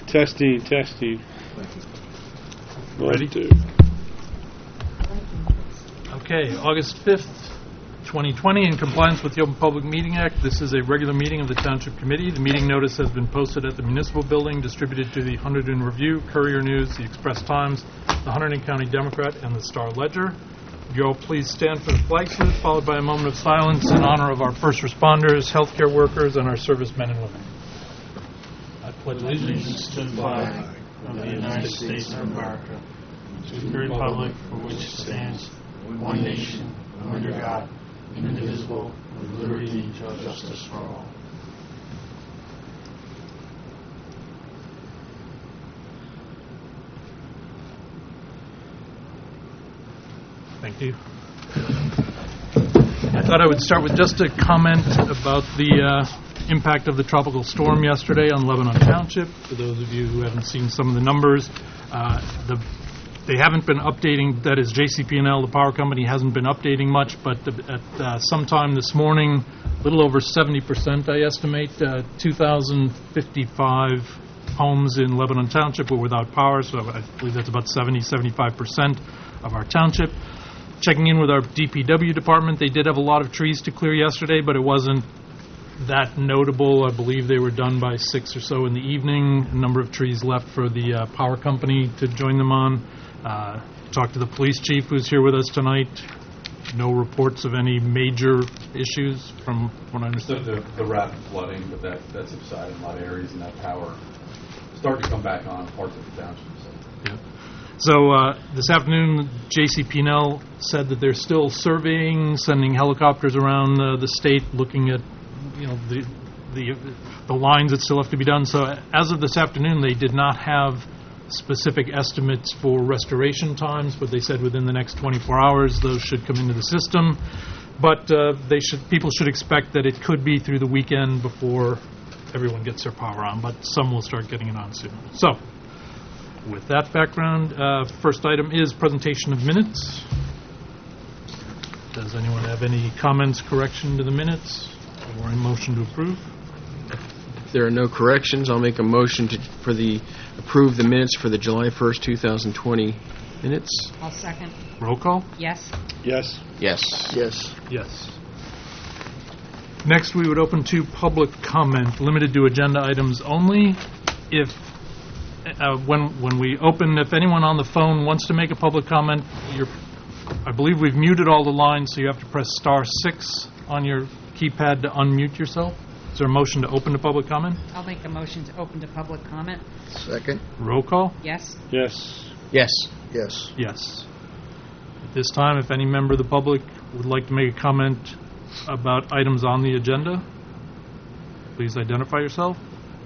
Testing, testing. Ready? 1, 2. Okay, August 5th, 2020, in compliance with the Open Public Meeting Act, this is a regular meeting of the Township Committee. The meeting notice has been posted at the Municipal Building, distributed to the Hunterdon Review, Courier News, the Express Times, the Hunterdon County Democrat, and the Star Ledger. Would you all please stand for the flag salute, followed by a moment of silence in honor of our first responders, healthcare workers, and our servicemen and women. I pledge allegiance to the flag of the United States of America, to the republic for which it stands, one nation, under God, indivisible, with liberty and justice for all. Thank you. I thought I would start with just a comment about the impact of the tropical storm yesterday on Lebanon Township. For those of you who haven't seen some of the numbers, they haven't been updating, that is JCP&L, the power company, hasn't been updating much, but at sometime this morning, a little over 70%, I estimate, 2,055 homes in Lebanon Township were without power, so I believe that's about 75% of our township. Checking in with our DPW department, they did have a lot of trees to clear yesterday, but it wasn't that notable. I believe they were done by 6 or so in the evening. A number of trees left for the power company to join them on. Talked to the police chief who's here with us tonight. No reports of any major issues from what I understood. The rapid flooding, but that subsided in a lot of areas, and that power started to come back on parts of the township. Yeah. So this afternoon, JCP&L said that they're still surveying, sending helicopters around the state, looking at the lines that still have to be done. So as of this afternoon, they did not have specific estimates for restoration times, but they said within the next 24 hours those should come into the system. But people should expect that it could be through the weekend before everyone gets their power on, but some will start getting it on soon. So with that background, first item is presentation of minutes. Does anyone have any comments, correction to the minutes, or a motion to approve? If there are no corrections, I'll make a motion to approve the minutes for the July 1st, 2020 minutes. I'll second. Roll call? Yes. Yes. Yes. Yes. Yes. Next, we would open to public comment, limited to agenda items only. If when we open, if anyone on the phone wants to make a public comment, I believe we've muted all the lines, so you have to press *6 on your keypad to unmute yourself. Is there a motion to open to public comment? I'll make a motion to open to public comment. Second. Roll call? Yes. Yes. Yes. Yes. Yes. At this time, if any member of the public would like to make a comment about items on the agenda, please identify yourself.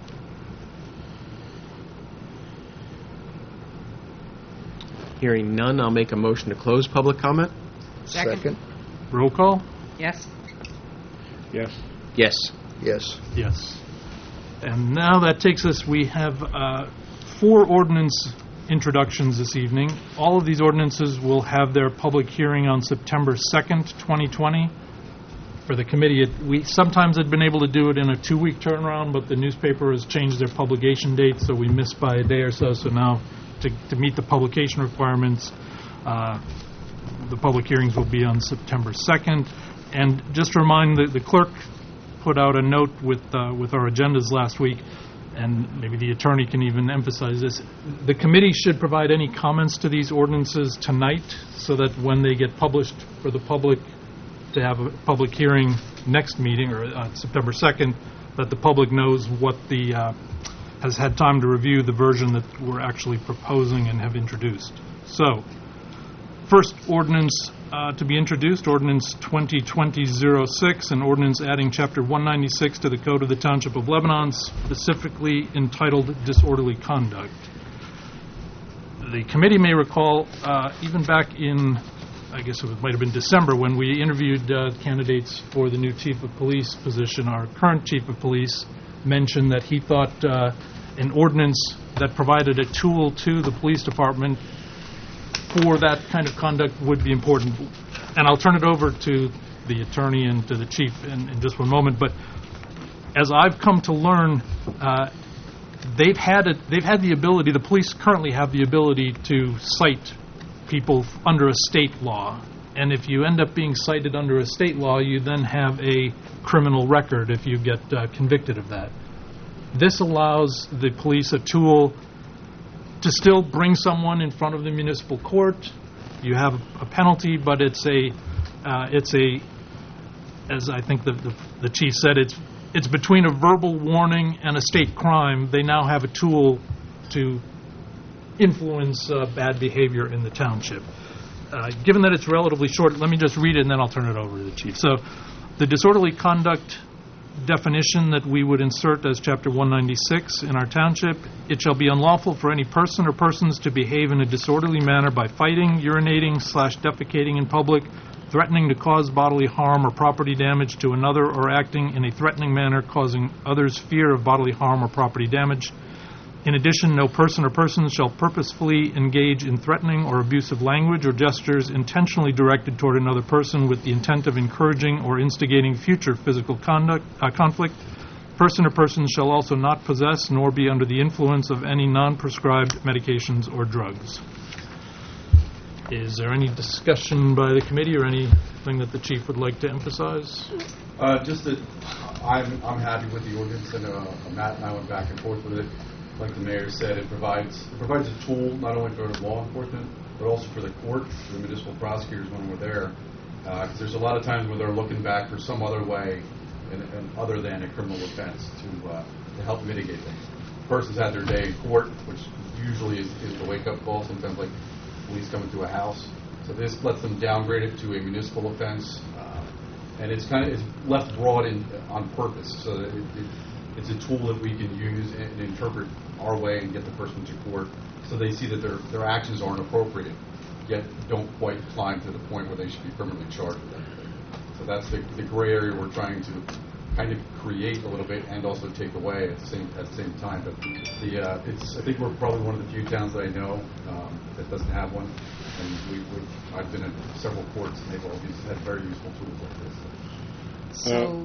Hearing none, I'll make a motion to close public comment. Second. Roll call? Yes. Yes. Yes. Yes. Yes. And now that takes us, we have 4 ordinance introductions this evening. All of these ordinances will have their public hearing on September 2nd, 2020. For the committee, we sometimes had been able to do it in a 2-week turnaround, but the newspaper has changed their publication date, so we missed by a day or so. So now, to meet the publication requirements, the public hearings will be on September 2nd. And just to remind, the clerk put out a note with our agendas last week, and maybe the attorney can even emphasize this. The committee should provide any comments to these ordinances tonight, so that when they get published for the public to have a public hearing next meeting, or September 2nd, that the public knows what has had time to review the version that we're actually proposing and have introduced. So, first ordinance to be introduced, Ordinance 2020-06, an ordinance adding Chapter 196 to the Code of the Township of Lebanon, specifically entitled Disorderly Conduct. The committee may recall, even back in, I guess it might have been December, when we interviewed candidates for the new Chief of Police position, our current Chief of Police mentioned that he thought an ordinance that provided a tool to the police department for that kind of conduct would be important. And I'll turn it over to the attorney and to the chief in just one moment. But as I've come to learn, they've had the ability, the police currently have the ability to cite people under a state law. And if you end up being cited under a state law, you then have a criminal record if you get convicted of that. This allows the police a tool to still bring someone in front of the municipal court. You have a penalty, but it's a, as I think the chief said, it's between a verbal warning and a state crime. They now have a tool to influence bad behavior in the township. Given that it's relatively short, let me just read it and then I'll turn it over to the chief. So the disorderly conduct definition that we would insert as Chapter 196 in our township: it shall be unlawful for any person or persons to behave in a disorderly manner by fighting, urinating, /defecating in public, threatening to cause bodily harm or property damage to another, or acting in a threatening manner causing others fear of bodily harm or property damage. In addition, no person or persons shall purposefully engage in threatening or abusive language or gestures intentionally directed toward another person with the intent of encouraging or instigating future physical conflict. Person or persons shall also not possess nor be under the influence of any non-prescribed medications or drugs. Is there any discussion by the committee or anything that the chief would like to emphasize? Just that I'm happy with the ordinance, and Matt and I went back and forth with it. Like the mayor said, it provides a tool not only for law enforcement, but also for the court, for the municipal prosecutors when we're there. Because there's a lot of times where they're looking back for some other way, and other than a criminal offense, to help mitigate things. The person's had their day in court, which usually is the wake-up call, sometimes like police coming to a house. So this lets them downgrade it to a municipal offense, and it's left broad on purpose, so that it's a tool that we can use and interpret our way and get the person to court, so they see that their actions aren't appropriate, yet don't quite climb to the point where they should be criminally charged with anything. So that's the gray area we're trying to kind of create a little bit and also take away at the same time. But I think we're probably one of the few towns that I know that doesn't have one, and I've been in several courts and they've always had very useful tools like this. So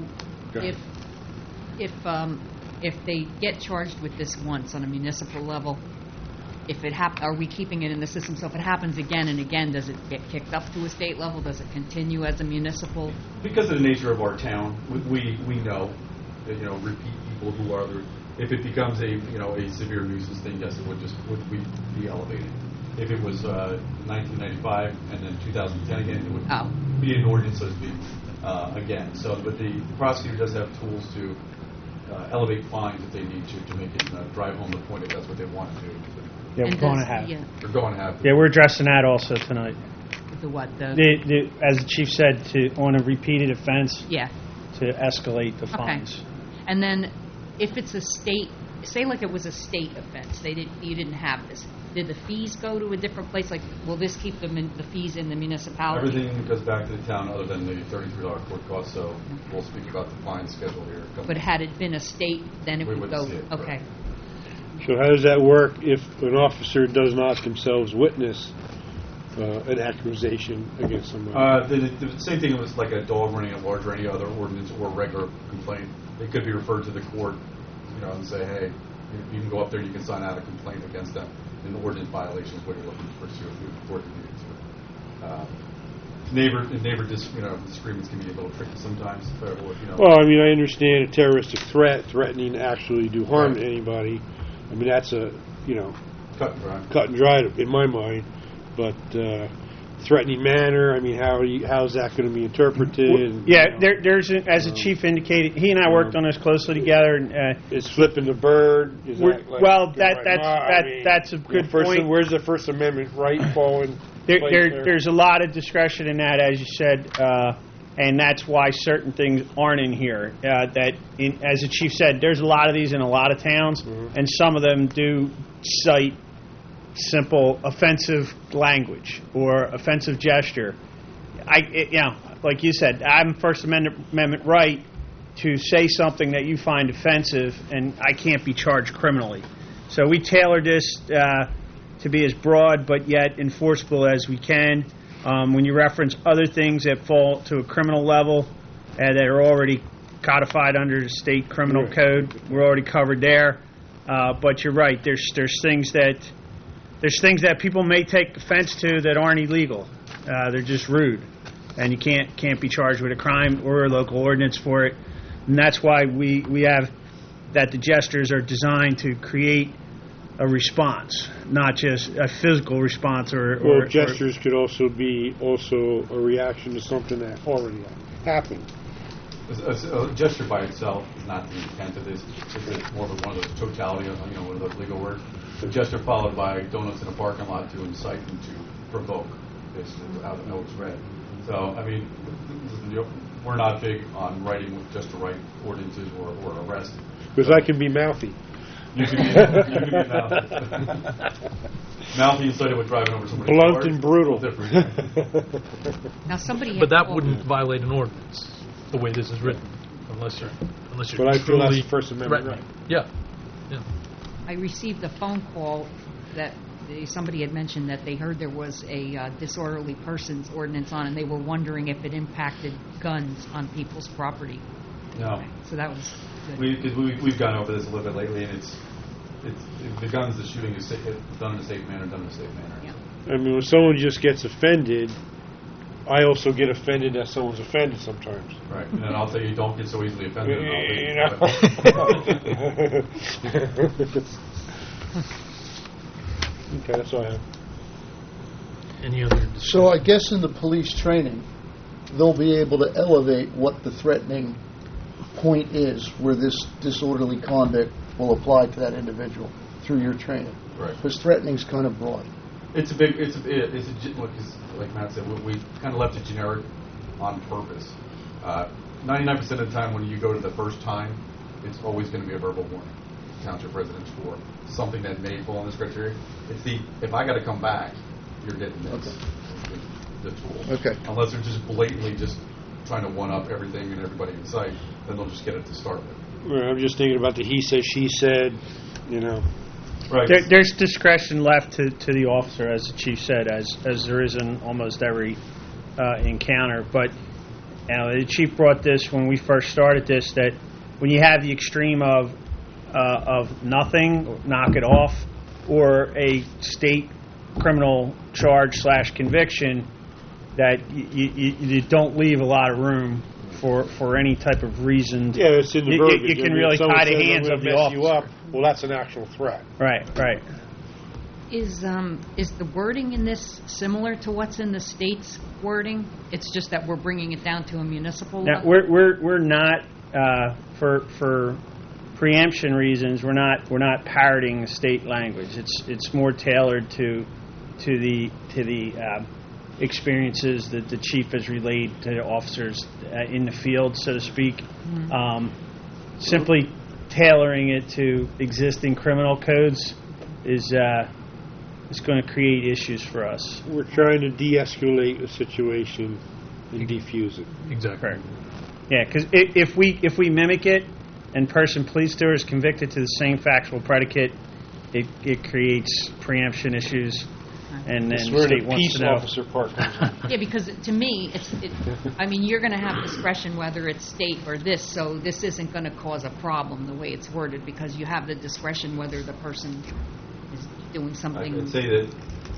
if they get charged with this once on a municipal level, are we keeping it in the system? So if it happens again and again, does it get kicked up to a state level? Does it continue as a municipal? Because of the nature of our town, we know that, repeat people who are there. If it becomes a severe nuisance thing, yes, it would be elevated. If it was 1995 and then 2010 again, it would be an ordinance, so to speak, again. So, but the prosecutor does have tools to elevate fines if they need to make it drive home the point if that's what they want to do. Yeah, we're going to have. We're going to have. Yeah, we're addressing that also tonight. The what? As the chief said, on a repeated offense, to escalate the fines. And then if it's a state, say like it was a state offense, you didn't have this. Did the fees go to a different place? Like, will this keep the fees in the municipality? Everything goes back to the town other than the $33 court cost, so we'll speak about the fine schedule here. But had it been a state, then it would go. See it, okay. Right. So how does that work if an officer does not themselves witness an accusation against somebody? The same thing was like a dog running at large or any other ordinance or regular complaint. It could be referred to the court, and say, hey, you can go up there and you can sign out a complaint against them. In the ordinance violations, what you're looking to pursue through the court if you need to. Neighbor disagreements can be a little tricky sometimes. Well, I understand a terroristic threat, threatening to actually do harm to anybody. That's a, cut and dry in my mind. But threatening manner, how's that going to be interpreted? There's as the chief indicated, he and I worked on this closely together. And, is flipping the bird? Is that's a good point. Where's the First Amendment right falling? There's a lot of discretion in that, as you said, and that's why certain things aren't in here. As the chief said, there's a lot of these in a lot of towns, and some of them do cite simple offensive language or offensive gesture. Like you said, I'm First Amendment right to say something that you find offensive, and I can't be charged criminally. So we tailored this to be as broad but yet enforceable as we can. When you reference other things that fall to a criminal level that are already codified under the state criminal code, we're already covered there. But you're right. There's things that people may take offense to that aren't illegal. They're just rude, and you can't be charged with a crime or a local ordinance for it. And that's why we have that the gestures are designed to create a response, not just a physical response Or gestures could also be a reaction to something that already happened. A gesture by itself is not the intent of this. It's more of one of those totality of, one of those legal words. A gesture followed by donuts in a parking lot to incite and to provoke, basically, without a notice read. So, we're not big on writing just to write ordinances or arrest. Because I can be mouthy. You can be mouthy. Mouthy incited with driving over somebody's car. Blunt and brutal. Different. Now, somebody But had that called- wouldn't violate an ordinance, the way this is written, unless you're But I feel that's truly the First Amendment threatening. right. Yeah. I received a phone call that somebody had mentioned that they heard there was a disorderly persons ordinance on, and they were wondering if it impacted guns on people's property. No. So that was good. We've gone over this a little bit lately, and it's the guns, the shooting is done in a safe manner, Yeah. I mean, when someone just gets offended, I also get offended that someone's offended sometimes. Right, and then I'll tell you, don't get so easily offended. Okay, that's all I have. Any other discussion? So I guess in the police training, they'll be able to elevate what the threatening point is where this disorderly conduct will apply to that individual through your training. Right. Because threatening's kind of broad. Like Matt said, we kind of left it generic on purpose. 99% of the time when you go to the first time, it's always going to be a verbal warning. Township residents for something that may fall in this criteria. If I got to come back, you're getting this. Okay. The tool. Okay. Unless they're just blatantly just trying to one-up everything and everybody in sight, then they'll just get it to start with. Well, I'm just thinking about the he said, she said, Right. There's discretion left to the officer, as the chief said, as there is in almost every encounter. But the chief brought this when we first started this, that when you have the extreme of nothing, knock it off, or a state criminal charge / conviction, that you don't leave a lot of room for any type of reason. Yeah, it's in the verbiage. You can really tie the hands of the officer. You up, well, that's an actual threat. Right. Is the wording in this similar to what's in the state's wording? It's just that we're bringing it down to a municipal Now, level? we're not for preemption reasons. We're not parroting the state language. It's more tailored to the experiences that the chief has relayed to officers in the field, so to speak. Simply tailoring it to existing criminal codes is going to create issues for us. We're trying to de-escalate a situation and defuse it. Exactly. Correct. Yeah, because if we mimic it and person pleads to or is convicted to the same factual predicate, it creates preemption issues, and then That's the where state the wants peace to know. officer part comes in. Yeah, because to me, you're going to have discretion whether it's state or this, so this isn't going to cause a problem the way it's worded, because you have the discretion whether the person is doing something. I could say that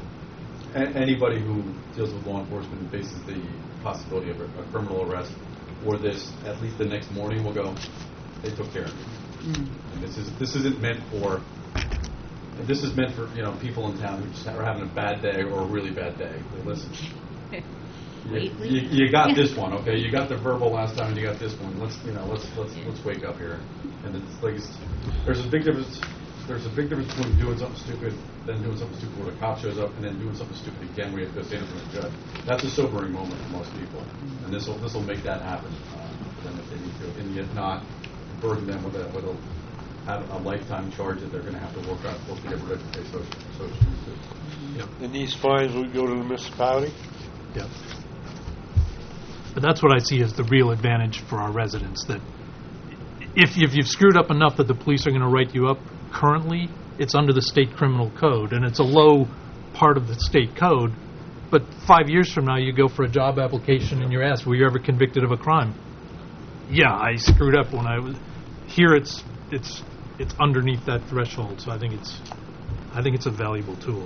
anybody who deals with law enforcement and faces the possibility of a criminal arrest or this, at least the next morning will go, they took care of me. And this isn't meant for. This is meant for people in town who just are having a bad day or a really bad day. They listen. You got this one, okay? You got the verbal last time, and you got this one. Let's wake up here. And it's like there's a big difference. There's a big difference between doing something stupid, then doing something stupid when a cop shows up, and then doing something stupid again when you have to go stand in front of a judge. That's a sobering moment for most people, and this will make that happen for them if they need to. And yet not burden them with a lifetime charge that they're going to have to work to get rid of if they so choose to. Yep. And these fines will go to the municipality? Yep. But that's what I see as the real advantage for our residents, that if you've screwed up enough that the police are going to write you up, currently it's under the state criminal code, and it's a low part of the state code, but 5 years from now you go for a job application and you're asked, were you ever convicted of a crime? Yeah, I screwed up when I was... Here it's it's underneath that threshold. So I think it's a valuable tool.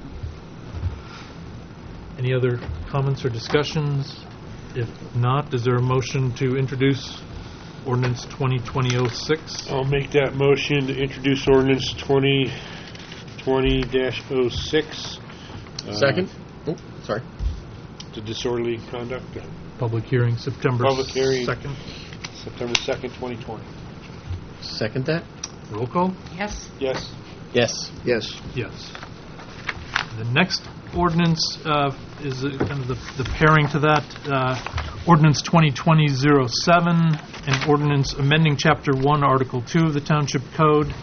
Any other comments or discussions? If not, is there a motion to introduce ordinance 2020-06? I'll make that motion to introduce ordinance 2020-06. Second? Oh, sorry. The disorderly conduct, Public hearing September Public hearing. 2nd. September 2nd, 2020. Second that? Roll call? Yes? Yes. Yes. Yes. Yes. The next ordinance is kind of the pairing to that. Ordinance 2020-07, an ordinance amending Chapter 1, Article 2 of the Township Code,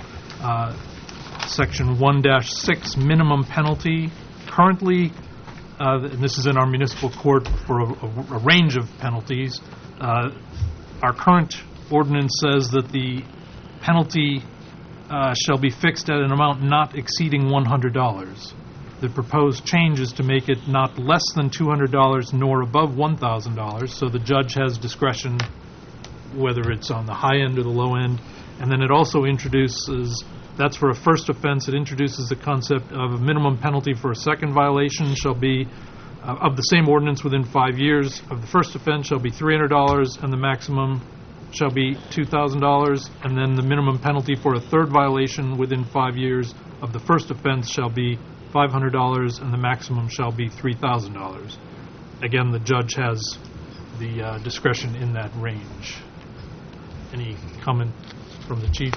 Section 1-6, minimum penalty. Currently, and this is in our municipal court for a range of penalties, our current ordinance says that the penalty shall be fixed at an amount not exceeding $100. The proposed change is to make it not less than $200 nor above $1,000, so the judge has discretion whether it's on the high end or the low end. And then it also introduces, that's for a first offense, it introduces the concept of a minimum penalty for a second violation shall be of the same ordinance within 5 years of the first offense shall be $300, and the maximum shall be $2,000, and then the minimum penalty for a third violation within 5 years of the first offense shall be $500, and the maximum shall be $3,000. Again, the judge has the discretion in that range. Any comment from the chief?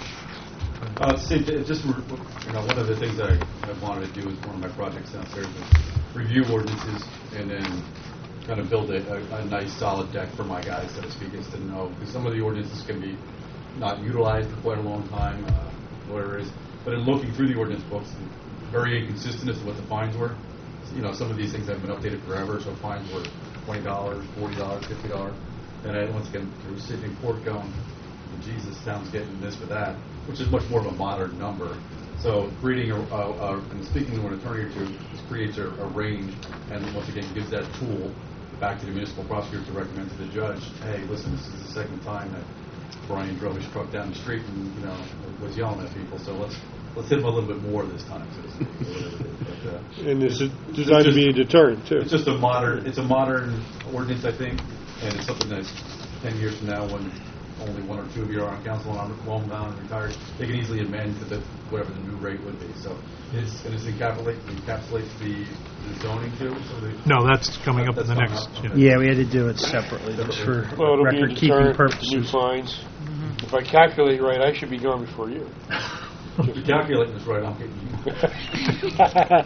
Just one of the things that I wanted to do is one of my projects downstairs is review ordinances and then kind of build a nice solid deck for my guys, so to speak, is to know, because some of the ordinances can be not utilized for quite a long time, whatever it is. But in looking through the ordinance books, very inconsistent as to what the fines were. Some of these things have been updated forever, so fines were $20, $40, $50. And once again, we're sitting in court going, Jesus, town's getting this for that, which is much more of a modern number. So creating and speaking to an attorney or two, this creates a range, and once again gives that tool back to the municipal prosecutor to recommend to the judge, hey, listen, this is the second time that Brian drove his truck down the street and was yelling at people, so let's hit him a little bit more this time. So to speak. And this is designed to be a deterrent, too. It's just a modern ordinance, I think, and it's something that 10 years from now, when only one or two of you are on council and I'm well-bound and retired, they can easily amend to whatever the new rate would be. So it encapsulates the zoning too. So no, that's coming up in the next. Yeah, we had to do it separately. Just for record-keeping purposes. New fines. Mm-hmm. If I calculate right, I should be gone before you. If you're calculating this right, I'm getting you.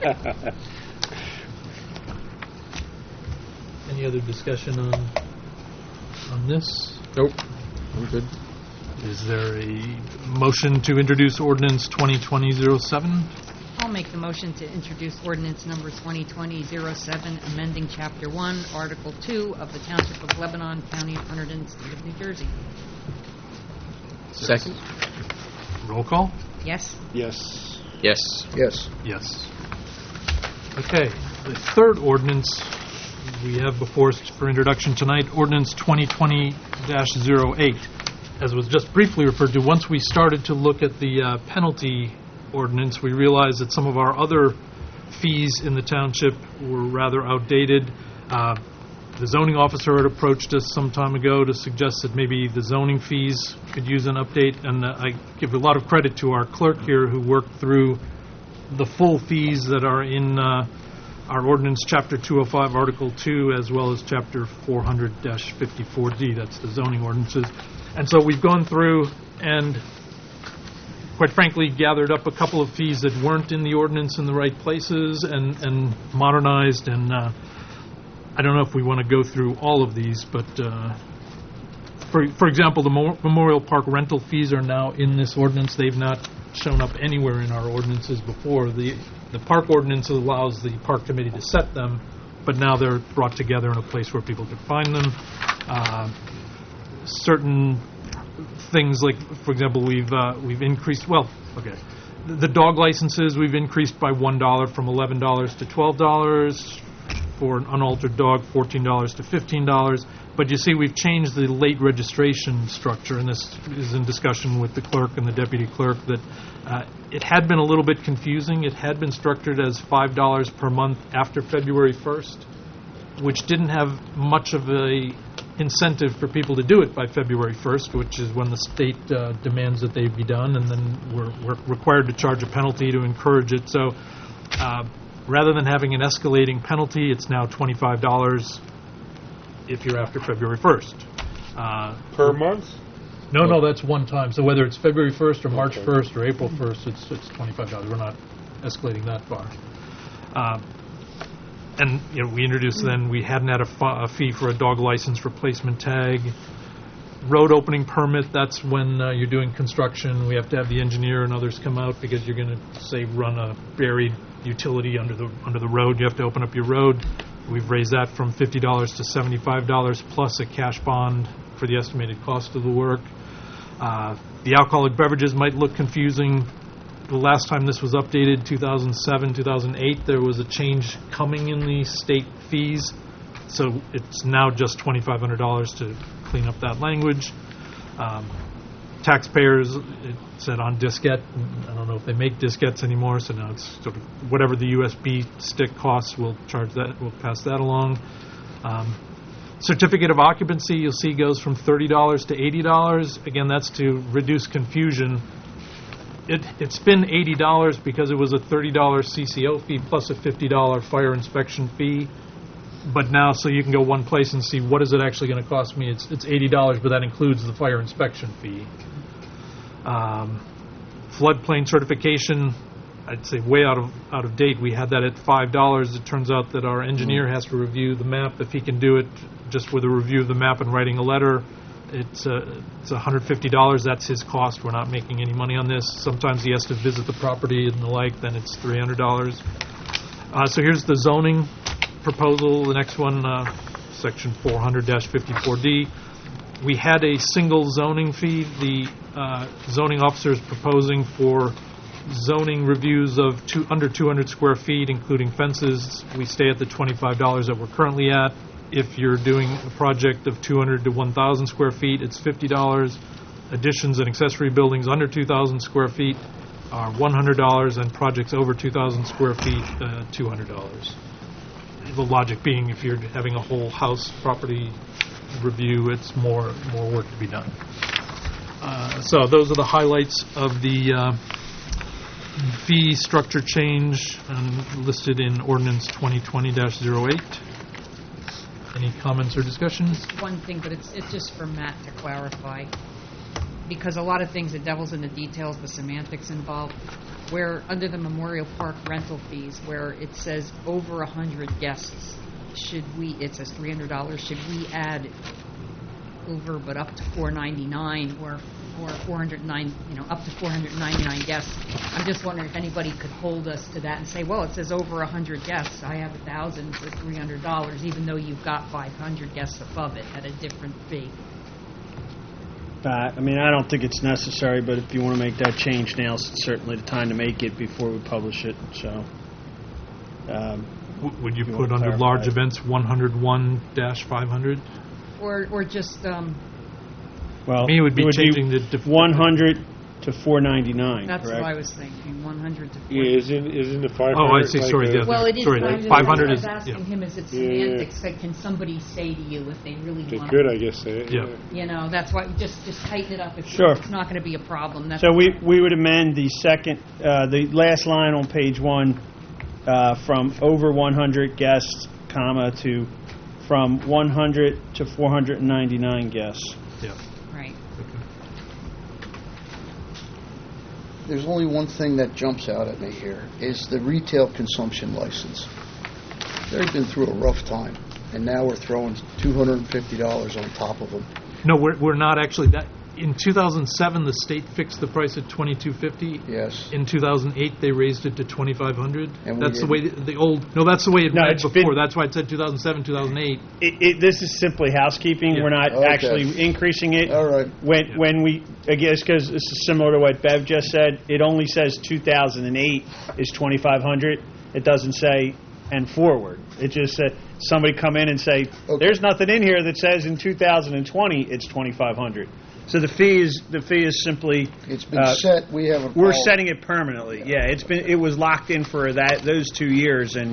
Any other discussion on this? Nope. I'm good. Is there a motion to introduce ordinance 2020-07? I'll make the motion to introduce ordinance number 2020-07, amending Chapter 1, Article 2 of the Township of Lebanon, County of Hunterdon, State of New Jersey. Second? Roll call? Yes? Yes. Yes. Yes. Yes. Okay. The third ordinance we have before us for introduction tonight, ordinance 2020-08. As was just briefly referred to, once we started to look at the penalty ordinance, we realized that some of our other fees in the township were rather outdated. The zoning officer had approached us some time ago to suggest that maybe the zoning fees could use an update, and I give a lot of credit to our clerk here who worked through the full fees that are in our ordinance, Chapter 205, Article 2, as well as Chapter 400-54D, that's the zoning ordinances. And so we've gone through and, quite frankly, gathered up a couple of fees that weren't in the ordinance in the right places and modernized. And I don't know if we want to go through all of these, but for example, the Memorial Park rental fees are now in this ordinance. They've not shown up anywhere in our ordinances before. The park ordinance allows the park committee to set them, but now they're brought together in a place where people can find them. Certain things like, for example, we've increased, the dog licenses we've increased by $1 from $11 to $12. for an unaltered dog, $14 to $15. But you see, we've changed the late registration structure, and this is in discussion with the clerk and the deputy clerk, that it had been a little bit confusing. It had been structured as $5 per month after February 1st, which didn't have much of a incentive for people to do it by February 1st, which is when the state demands that they be done, and then we're required to charge a penalty to encourage it. So rather than having an escalating penalty, it's now $25 if you're after February 1st. Per month? No, that's one time. So whether it's February 1st or March 1st or April 1st, it's $25. We're not escalating that far. And we introduced then, we hadn't had a fee for a dog license replacement tag. Road opening permit, that's when you're doing construction. We have to have the engineer and others come out because you're going to, say, run a buried utility under the road. You have to open up your road. We've raised that from $50 to $75 plus a cash bond for the estimated cost of the work. The alcoholic beverages might look confusing. The last time this was updated, 2007, 2008, there was a change coming in the state fees. So it's now just $2,500 to clean up that language. Taxpayers, it said on diskette. I don't know if they make diskettes anymore, so now it's sort of whatever the USB stick costs, we'll charge that, we'll pass that along. Certificate of occupancy, you'll see, goes from $30 to $80. Again, that's to reduce confusion. It's been $80 because it was a $30 CCO fee plus a $50 fire inspection fee. But now, so you can go one place and see what is it actually going to cost me. It's $80, but that includes the fire inspection fee. Floodplain certification, I'd say way out of date. We had that at $5. It turns out that our engineer has to review the map. If he can do it just with a review of the map and writing a letter, it's $150. That's his cost. We're not making any money on this. Sometimes he has to visit the property and the like. Then it's $300. So here's the zoning proposal. The next one, section 400-54D. We had a single zoning fee. The zoning officer is proposing for zoning reviews of under 200 square feet, including fences. We stay at the $25 that we're currently at. If you're doing a project of 200 to 1,000 square feet, it's $50. Additions and accessory buildings under 2,000 square feet are $100, and projects over 2,000 square feet, $200. The logic being, if you're having a whole house property review, it's more work to be done. So those are the highlights of the fee structure change listed in Ordinance 2020-08. Any comments or discussions? One thing, but it's just for Matt to clarify, because a lot of things, the devil's in the details, the semantics involved. Where under the Memorial Park rental fees, where it says over 100 guests, it says $300, should we add over but up to $499 or 409, up to 499 guests? I'm just wondering if anybody could hold us to that and say, well, it says over 100 guests. I have 1,000 for $300, even though you've got 500 guests above it at a different fee. I don't think it's necessary, but if you want to make that change now, it's certainly the time to make it before we publish it. So, would you put under large events 101-500? Or just well, me, it would be changing the 100 to 499. That's correct? what I was thinking. 100 to 499. Yeah, isn't the 500? Oh, I see. Sorry, Well, it is. sorry, 500 is. I was asking Yeah. him, is it semantics? Like, can somebody say to you if they really They want? could, I guess, say it. Yeah. That's why just tighten it up. Sure. It's not going to be a problem. That's So we would amend the the last line on page 1 from over 100 guests, to from 100 to 499 guests. Yeah. right. There's only one thing that jumps out at me here, is the retail consumption license. They've been through a rough time, and now we're throwing $250 on top of them. No, we're not actually. That in 2007, the state fixed the price at $2,250. Yes. In 2008, they raised it to $2,500. And That's the way the old. No, that's the way it No, read it's before. been- That's why it said 2007, 2008. This is simply housekeeping. Yeah. We're not Okay. actually increasing it. All right. When we, I guess, because this is similar to what Bev just said, it only says 2008 is 2,500. It doesn't say and forward. It just said somebody come in and say, there's nothing in here that says in 2020 it's 2,500. So the fee is simply It's been set, we haven't we're followed. setting it permanently. Yeah, it was locked in for those 2 years and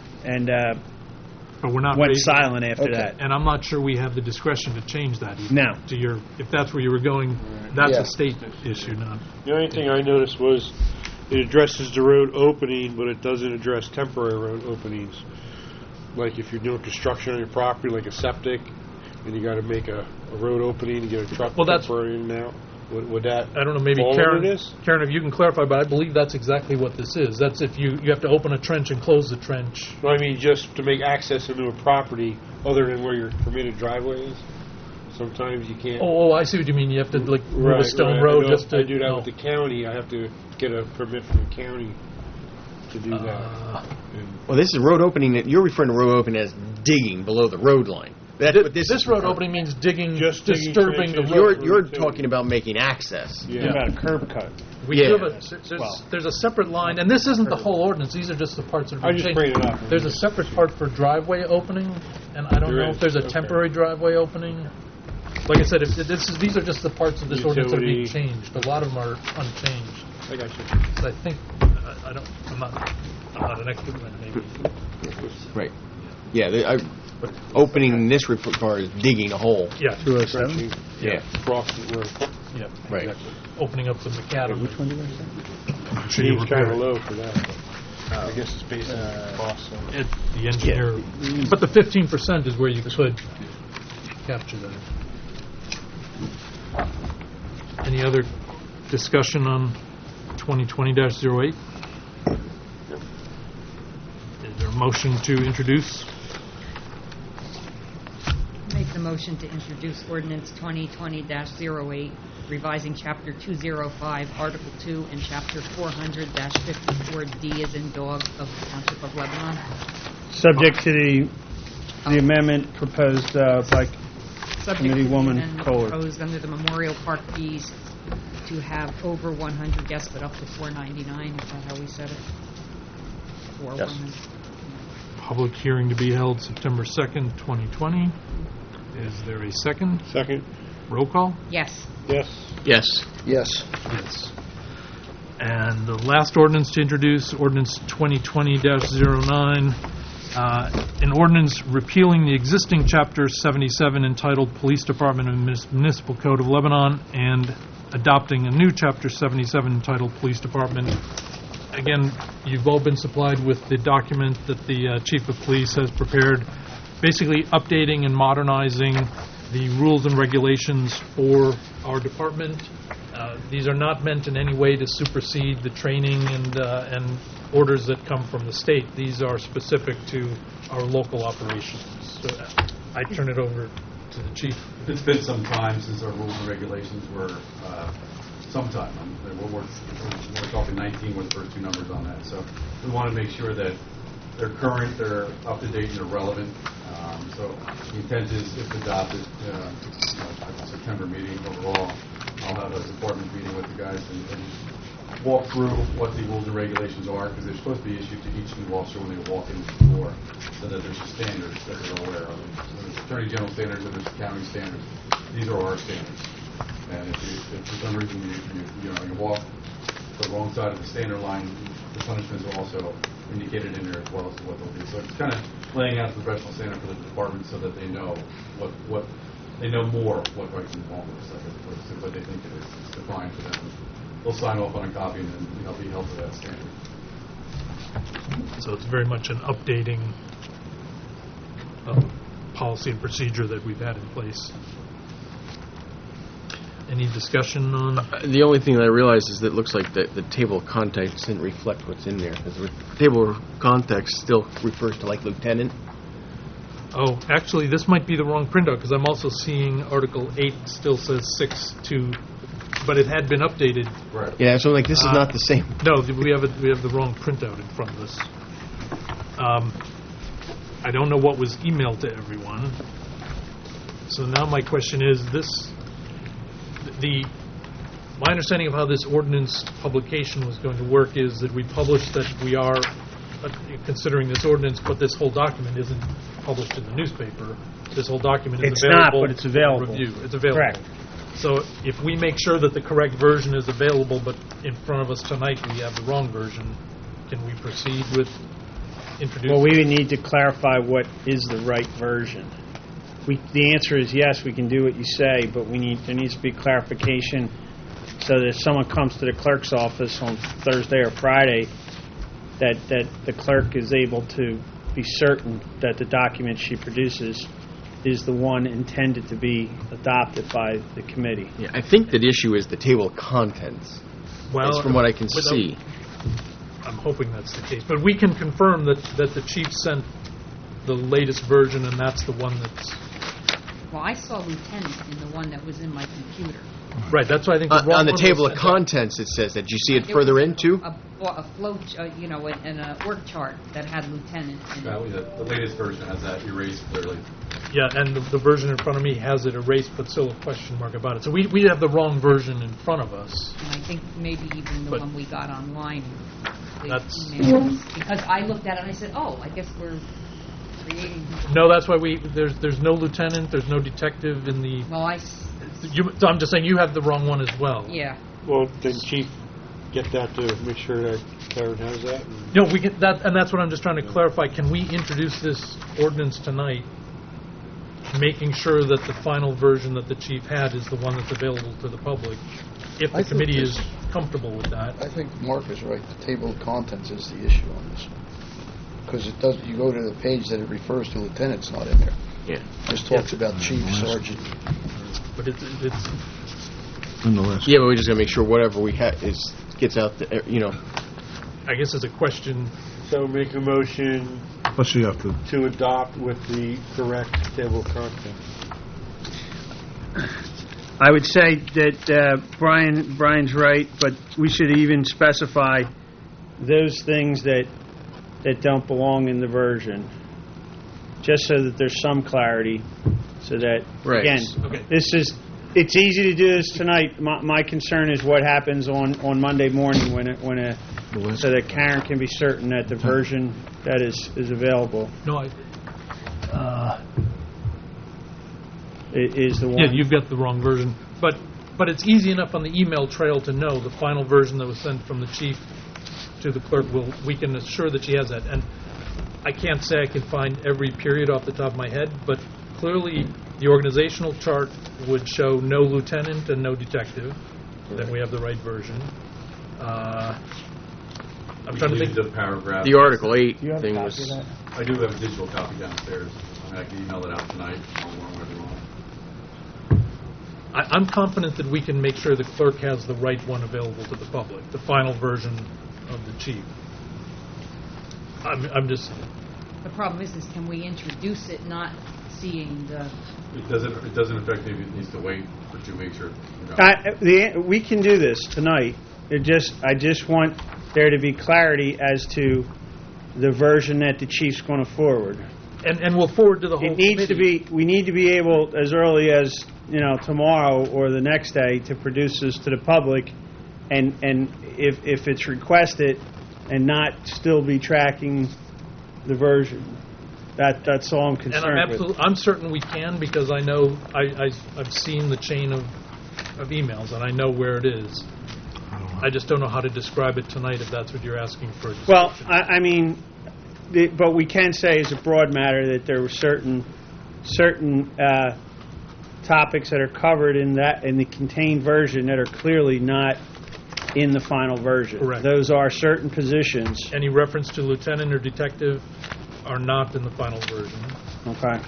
But we're not went raising- silent after Okay. that. And I'm not sure we have the discretion to change that either. No. If that's where you were going, that's Yeah. a state issue, not. The only thing I noticed was it addresses the road opening, but it doesn't address temporary road openings. Like if you're doing construction on your property, like a septic, and you got to make a road opening to get a truck Well, that's- temporary in and out, would that I don't know, maybe fall under Karen, this? Karen, if you can clarify, but I believe that's exactly what this is. That's if you have to open a trench and close the trench. No, I mean just to make access into a property other than where your permitted driveway is. Sometimes you can't. Oh, I see what you mean. You have to like move a stone right. road I know just if to. I do that oh. with the county. I have to get a permit from the county to do that. Well, this is road opening. You're referring to road opening as digging below the road line. That's what this This is road referring- opening means digging, Just digging disturbing the trenches. road. You're talking about making access. Yeah. What about a curb cut? We Yeah. do have there's a separate line, and this isn't the whole ordinance. These are just the parts that are I being just changed. bring it up. There's a separate part for driveway opening, and I don't There know is, if there's a okay. temporary driveway opening. Like I said, these are just the parts of this ordinance that are being Utility. changed. A lot of them are unchanged. I got you. So I think I'm not an expert in that, maybe. Right. Yeah. Opening this requires digging a hole. Yeah, 207? Yeah. Across the road. yeah. Right. Opening up the macadam. Which one did I say? Seems kind of low for that. But I guess it's based on the cost. So. The engineer, but the 15% is where you could capture that. Any other discussion on 2020-08? Is there a motion to introduce? Make the motion to introduce ordinance 2020-08, revising Chapter 205, Article 2, and Chapter 400-54D as in dog of the Township of Lebanon. Subject to the amendment proposed by Subject to the Committeewoman amendment Kohler. proposed under the Memorial Park fees to have over 100 guests, but up to 499. Is that how we said it? For Yes. women. Public hearing to be held September 2nd, 2020. Is there a second? Second. Roll call? Yes. Yes. Yes. Yes. Yes. And the last ordinance to introduce, ordinance 2020-09, an ordinance repealing the existing Chapter 77 entitled Police Department and Municipal Code of Lebanon and adopting a new Chapter 77 entitled Police Department. Again, you've all been supplied with the document that the Chief of Police has prepared, basically updating and modernizing the rules and regulations for our department. These are not meant in any way to supersede the training and orders that come from the state. These are specific to our local operations. So I turn it over to the chief. It's been some time since our rules and regulations were, sometime. We're talking 19 were the first two numbers on that. So we want to make sure that they're current, they're up to date, and they're relevant. So the intent is, if adopted, at the September meeting overall, I'll have a department meeting with the guys and walk through what the rules and regulations are, because they're supposed to be issued to each new officer when they walk in the door, so that there's standards that they're aware of. So there's Attorney General standards and there's county standards. These are our standards. And if for some reason you walk the wrong side of the standard line, the punishments are also indicated in there as well as to what they'll be. So it's kind of laying out a professional standard for the department so that they know what they know more what rights and wrongs as opposed to what they think it is. It's defined for them. They'll sign off on a copy and then be held to that standard. So it's very much an updating of policy and procedure that we've had in place. Any discussion on? The only thing that I realized is that it looks like the table of contents didn't reflect what's in there. Because the table of contents still refers to like lieutenant. Oh, actually, this might be the wrong printout because I'm also seeing Article 8 still says 6-2, but it had been updated. Right. Yeah, so like this is not the same. No, we have the wrong printout in front of us. I don't know what was emailed to everyone. So now my question is my understanding of how this ordinance publication was going to work is that we publish that we are considering this ordinance, but this whole document isn't published in the newspaper. This whole document is It's not, available. but it's available. For review. It's available. Correct. So if we make sure that the correct version is available, but in front of us tonight we have the wrong version, can we proceed with introducing? Well, we would need to clarify what is the right version. The answer is yes, we can do what you say, but there needs to be clarification so that if someone comes to the clerk's office on Thursday or Friday, that the clerk is able to be certain that the document she produces is the one intended to be adopted by the committee. Yeah, I think the issue is the table of contents. That's from what I can see. I'm hoping that's the case. But we can confirm that the chief sent the latest version, and that's the one that's... Well, I saw lieutenant in the one that was in my computer. Right, that's why I think the wrong On the one table was of sent out. contents, it says that. Did you see it There further was into? A flow, and a work chart that had lieutenant in it. The latest version has that erased clearly. Yeah, and the version in front of me has it erased, but still a question mark about it. So we have the wrong version in front of us. And I think maybe even the But- one we got online. the That's- emails. Because I looked at it and I said, oh, I guess we're creating... No, that's why there's no lieutenant, there's no detective in the... Well, So I'm just saying you have the wrong one as well. yeah. Well, then Chief, get that to make sure that Karen has that. No, we can, and that's what I'm just trying to clarify. Can we introduce this ordinance tonight, making sure that the final version that the chief had is the one that's available to the public, if I the think committee this- is comfortable with that? I think Mark is right. The table of contents is the issue on this. Because it does, you go to the page that it refers to, lieutenant's not in there. Yeah. It just talks about chief, sergeant. But it's Yeah, but we just got to make sure whatever we have gets out there, I guess it's a question. So make a motion Plus you have to. to adopt with the correct table of contents. I would say that Brian's right, but we should even specify those things that don't belong in the version, just so that there's some clarity, so that, Right. again, Okay. it's easy to do this tonight. My concern is what happens on Monday morning so that Karen can be certain that the version that is available No, is the one. yeah, you've got the wrong version. But it's easy enough on the email trail to know the final version that was sent from the chief to the clerk. We can assure that she has that. And I can't say I can find every period off the top of my head, but clearly the organizational chart would show no lieutenant and no detective. Then we have the right version. I'm trying to think. The paragraph. The Article 8 Do you have a thing copy was... of that? I do have a digital copy downstairs. I can email it out tonight. I'm confident that we can make sure the clerk has the right one available to the public, the final version of the chief. I'm just... The problem is can we introduce it not seeing the... It doesn't affect if it needs to wait for 2 weeks or... We can do this tonight. I just want there to be clarity as to the version that the chief's going to forward. And we'll forward to the whole It needs to committee. be. We need to be able, as early as tomorrow or the next day, to produce this to the public, and if it's requested, and not still be tracking the version. That's all I'm And concerned with. I'm certain we can, because I know I've seen the chain of emails and I know where it is. I just don't know how to describe it tonight if that's what you're asking for. Well, I mean, but we can say as a broad matter that there were certain topics that are covered in the contained version that are clearly not in the final version. Correct. Those are certain positions. Any reference to lieutenant or detective are not in the final version. Okay.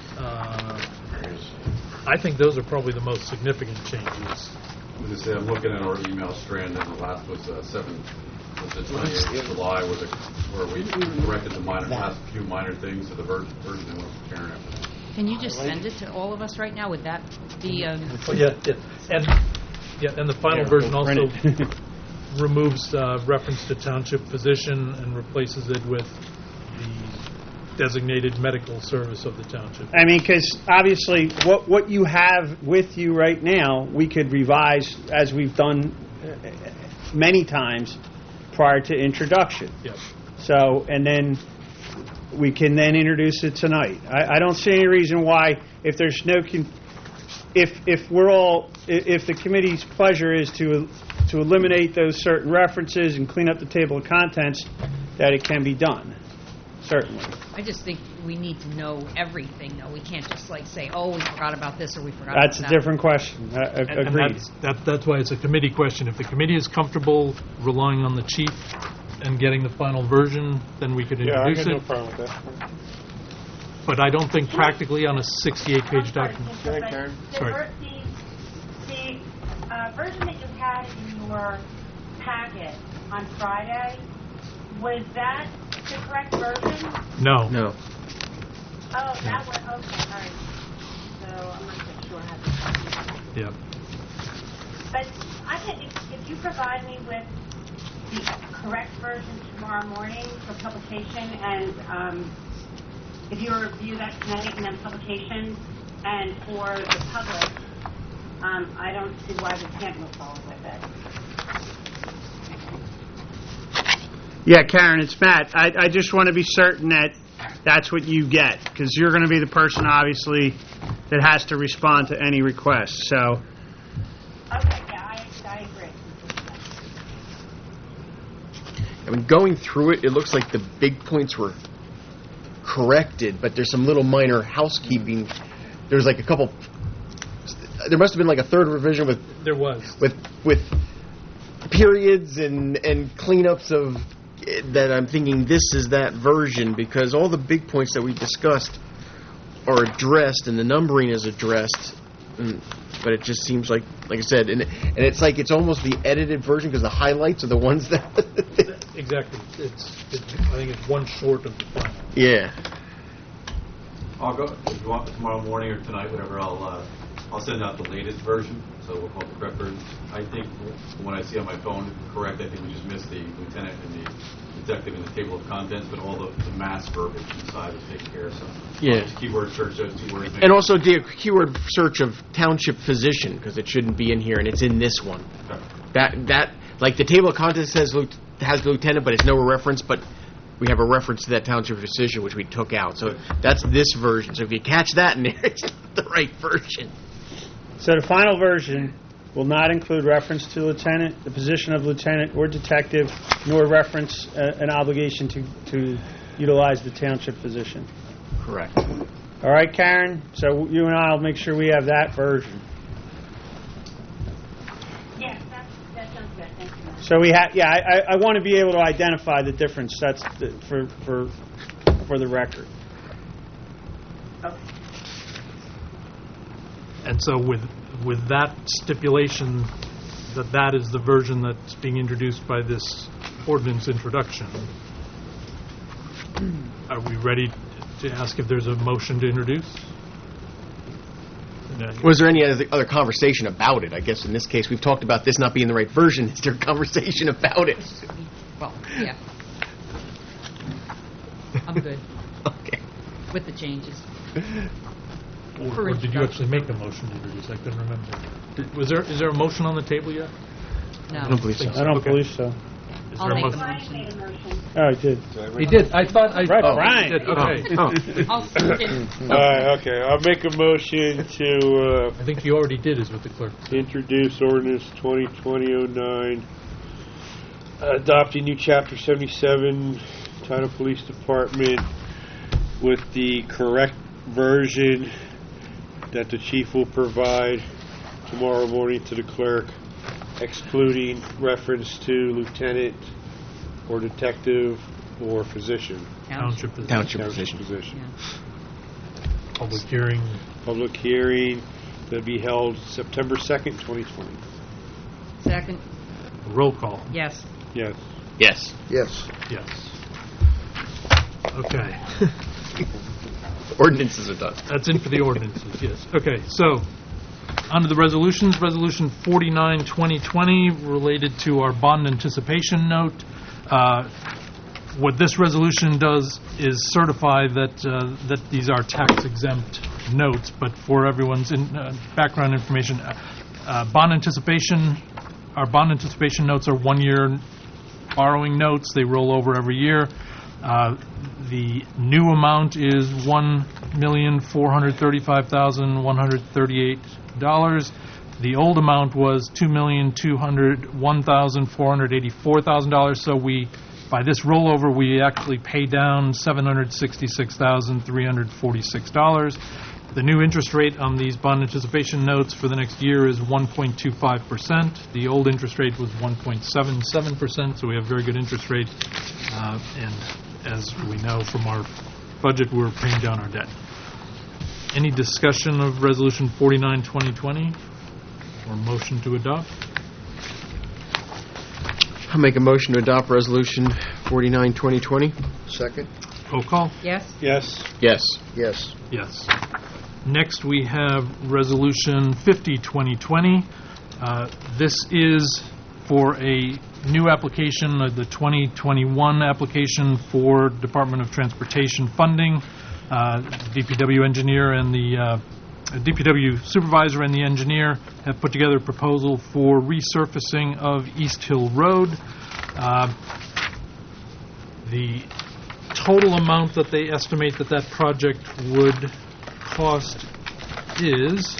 I think those are probably the most significant changes. I was going to say, I'm looking at our email strand, and the last was the 28th of July, where we corrected the last few minor things to the version that went to Karen after that. Can you just send it to all of us right now? Would that be... Oh, yeah. And the final version also removes reference to township physician and replaces it with the designated medical service of the township. I mean, because obviously what you have with you right now, we could revise as we've done many times prior to introduction. Yes. So, and then we can then introduce it tonight. I don't see any reason why, if there's no, if the committee's pleasure is to eliminate those certain references and clean up the table of contents, that it can be done, certainly. I just think we need to know everything, though. We can't just say, oh, we forgot about this or we forgot That's about a that. different question. And Agreed. that's why it's a committee question. If the committee is comfortable relying on the chief and getting the final version, then we could Yeah, I introduce got no it. problem with that. But I don't think practically on a 68-page document. Go ahead, Karen. Sorry. The version that you had in your packet on Friday, was that the correct version? No. No. Oh, that one, okay, all right. So I'm not so sure how to. Yeah. But I can, if you provide me with the correct version tomorrow morning for publication, and if you review that tonight and then publication, and for the public, I don't see why we can't move forward with it. Yeah, Karen, it's Matt. I just want to be certain that that's what you get, because you're going to be the person, obviously, that has to respond to any requests. So, Okay, yeah, I agree. I mean, going through it, it looks like the big points were corrected, but there's some little minor housekeeping. There's like a couple. There must have been like a third revision There was. with periods and cleanups of that. I'm thinking this is that version, because all the big points that we discussed are addressed and the numbering is addressed. But it just seems like I said, and it's like it's almost the edited version because the highlights are the ones that. Exactly. I think it's one short of the final. Yeah. I'll go, if you want tomorrow morning or tonight, whatever, I'll send out the latest version, so we'll call it the correct version. I think when I see on my phone correct, I think we just missed the lieutenant and the detective in the table of contents, but all the mass verbiage inside is taken care of. So Yeah. just keyword search those two words. And also do a keyword search of township physician, because it shouldn't be in here, and it's in this one. Okay. That like the table of contents has the lieutenant, but it's no reference, but we have a reference to that township physician, which we took out. So that's this version. So if you catch that in there, it's not the right version. So the final version will not include reference to lieutenant, the position of lieutenant or detective, nor reference an obligation to utilize the township physician. Correct. All right, Karen? So you and I will make sure we have that version. Yes, that sounds good. Thank you. So we have, I want to be able to identify the difference. That's for the record. Okay. And so with that stipulation that is the version that's being introduced by this ordinance introduction, are we ready to ask if there's a motion to introduce? Was there any other conversation about it? I guess in this case we've talked about this not being the right version. Is there a conversation about it? Well, yeah. I'm good Okay. with the changes. Or did you actually make a motion to introduce? I couldn't remember. Is there a motion on the table yet? No. I don't believe so. I don't Okay. believe so. Is I'll there a make the motion? Brian made a motion. Oh, I did. He did. I thought I. Right, oh, Brian. he did. Okay. I'll second. All right, okay. I'll make a motion to I think you already did, is what the clerk said. introduce ordinance 2020-09, adopting new chapter 77, Title Police Department, with the correct version that the chief will provide tomorrow morning to the clerk, excluding reference to lieutenant or detective or physician. Township position. Township position. Public hearing. Public hearing to be held September 2nd, 2020. Second. Roll call. Yes. Yes. Yes. Yes. Yes. Okay. Ordinances are done. That's in for the ordinances, yes. Okay, so, under the resolutions, Resolution 49, 2020, related to our bond anticipation note. What this resolution does is certify that these are tax-exempt notes, but for everyone's background information, our bond anticipation notes are one-year borrowing notes. They roll over every year. The new amount is $1,435,138. The old amount was $2,201,484,000. So by this rollover, we actually pay down $766,346. The new interest rate on these bond anticipation notes for the next year is 1.25%. The old interest rate was 1.77%, so we have very good interest rate. And as we know from our budget, we're paying down our debt. Any discussion of Resolution 49, 2020, or motion to adopt? I'll make a motion to adopt Resolution 49, 2020. Second? Roll call? Yes? Yes. Yes. Yes. Yes. Next, we have Resolution 50, 2020. This is for a new application, the 2021 application for Department of Transportation funding. DPW engineer and the DPW supervisor and the engineer have put together a proposal for resurfacing of East Hill Road. The total amount that they estimate that project would cost is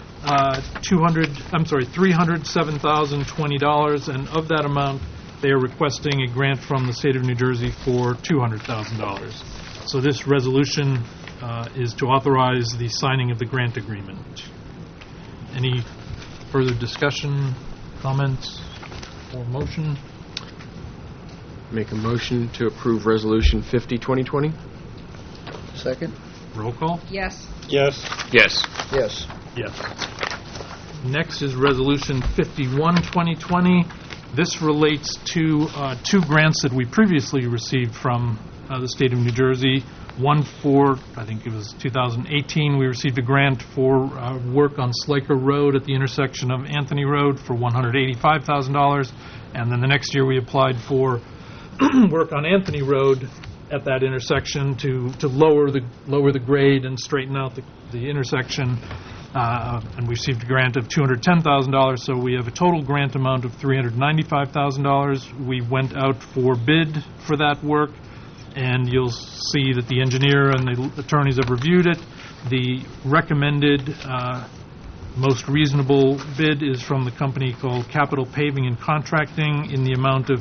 $307,020, and of that amount, they are requesting a grant from the state of New Jersey for $200,000. So this resolution is to authorize the signing of the grant agreement. Any further discussion, comments, or motion? Make a motion to approve Resolution 50, 2020. Second? Roll call? Yes. Yes. Yes. Yes. Yes. Next is Resolution 51, 2020. This relates to two grants that we previously received from the state of New Jersey. One for, I think it was 2018, we received a grant for work on Sliker Road at the intersection of Anthony Road for $185,000. And then the next year we applied for work on Anthony Road at that intersection to lower the grade and straighten out the intersection. And we received a grant of $210,000, so we have a total grant amount of $395,000. We went out for bid for that work, and you'll see that the engineer and the attorneys have reviewed it. The recommended most reasonable bid is from the company called Capital Paving and Contracting in the amount of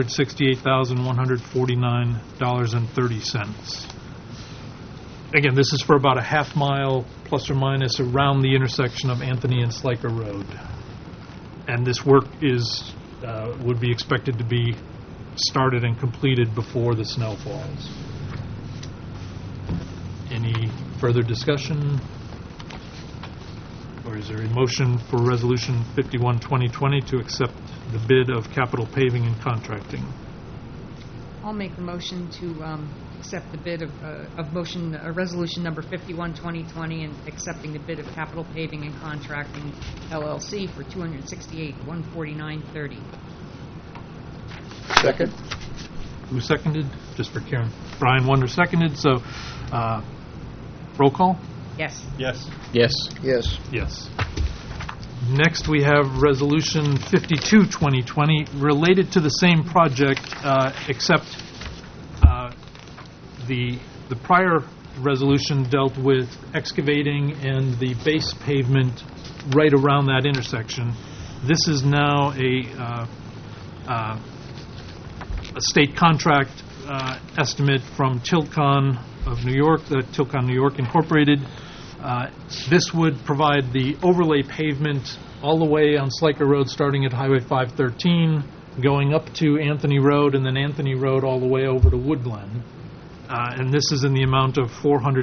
$268,149.30. Again, this is for about a half mile, plus or minus, around the intersection of Anthony and Sliker Road. And this work would be expected to be started and completed before the snow falls. Any further discussion? Or is there a motion for Resolution 51, 2020 to accept the bid of Capital Paving and Contracting? I'll make the motion to accept the bid of Resolution number 51, 2020, and accepting the bid of Capital Paving and Contracting, LLC, for $268,149.30. Second? Who seconded? Just for Karen. Brian Wonder seconded, so roll call? Yes. Yes. Yes. Yes. Yes. Next, we have Resolution 52, 2020, related to the same project, except the prior resolution dealt with excavating and the base pavement right around that intersection. This is now a state contract estimate from Tilcon of New York, Tilcon New York Incorporated. This would provide the overlay pavement all the way on Sliker Road, starting at Highway 513, going up to Anthony Road, and then Anthony Road all the way over to Woodglen. And this is in the amount of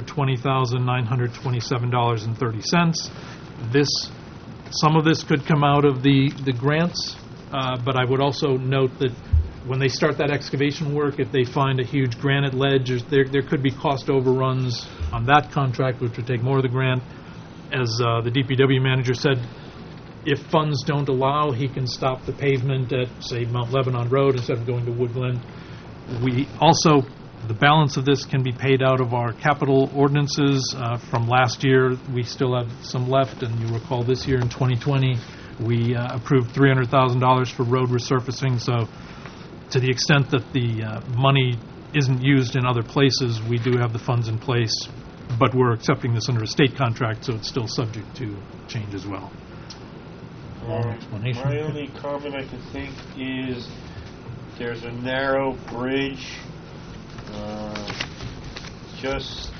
$420,927.30. Some of this could come out of the grants, but I would also note that when they start that excavation work, if they find a huge granite ledge, there could be cost overruns on that contract, which would take more of the grant. As the DPW manager said, if funds don't allow, he can stop the pavement at, say, Mount Lebanon Road instead of going to Woodglen. We also, the balance of this can be paid out of our capital ordinances from last year. We still have some left, and you recall this year in 2020, we approved $300,000 for road resurfacing. So to the extent that the money isn't used in other places, we do have the funds in place, but we're accepting this under a state contract, so it's still subject to change as well. Long explanation. My only comment I can think is there's a narrow bridge just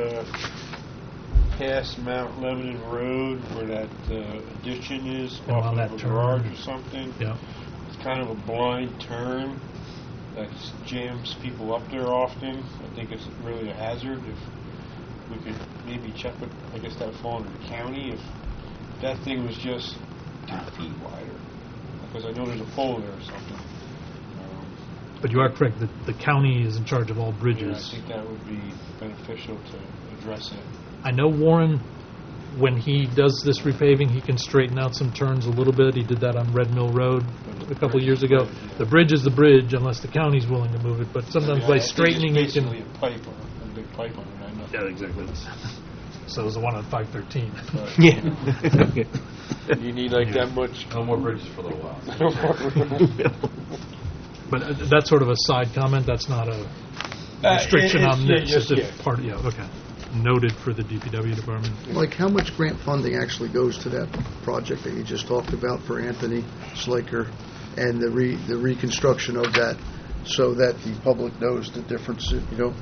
past Mount Lebanon Road where that addition is And off on of that a turn. garage or something. Yeah. It's kind of a blind turn that jams people up there often. I think it's really a hazard. If we could maybe check with, I guess that would fall under the county, if that thing was just 10 feet wider. Because I know there's a pole there or something. But you are correct that the county is in charge of all Yeah, I bridges. think that would be beneficial to address it. I know Warren, when he does this repaving, he can straighten out some turns a little bit. He did that on Red Mill Road a couple of years ago. The bridge is the bridge unless the county's willing to move it, but sometimes by straightening it it can... basically a pipe, a big pipe on it. I know. Yeah, exactly. So is the one on 513. But, Yeah. you need like that much. No more bridges for a little while. But that's sort of a side comment. That's not a restriction on this. It's a part. Yeah. Okay. Noted for the DPW department. Like, how much grant funding actually goes to that project that you just talked about for Anthony Slaker and the reconstruction of that, so that the public knows the difference, you know?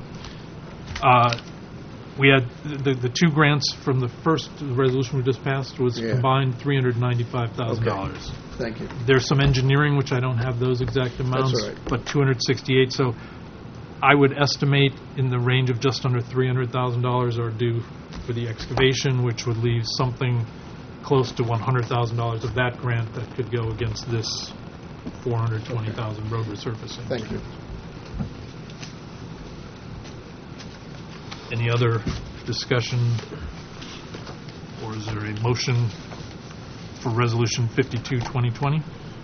We had the two grants from the first resolution we just passed was combined $395,000. Thank you. There's some engineering, which I don't have those exact amounts, all right. but 268. So I would estimate in the range of just under $300,000 are due for the excavation, which would leave something close to $100,000 of that grant that could go against this $420,000 road resurfacing. Thank you. Any other discussion, or is there a motion for Resolution 52, 2020?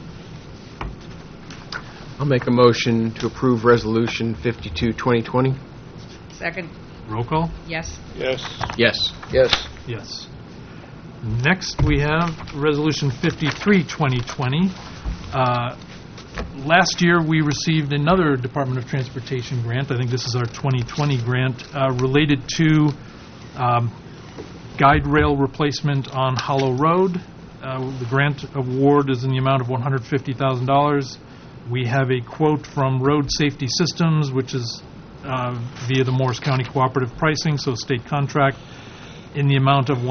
I'll make a motion to approve Resolution 52, 2020. Second, Roll call? yes. Yes. Yes. Yes. Yes. Next, we have Resolution 53, 2020. Last year, we received another Department of Transportation grant. I think this is our 2020 grant related to guide rail replacement on Hollow Road. The grant award is in the amount of $150,000. We have a quote from Road Safety Systems, which is via the Morris County Cooperative Pricing, so state contract, in the amount of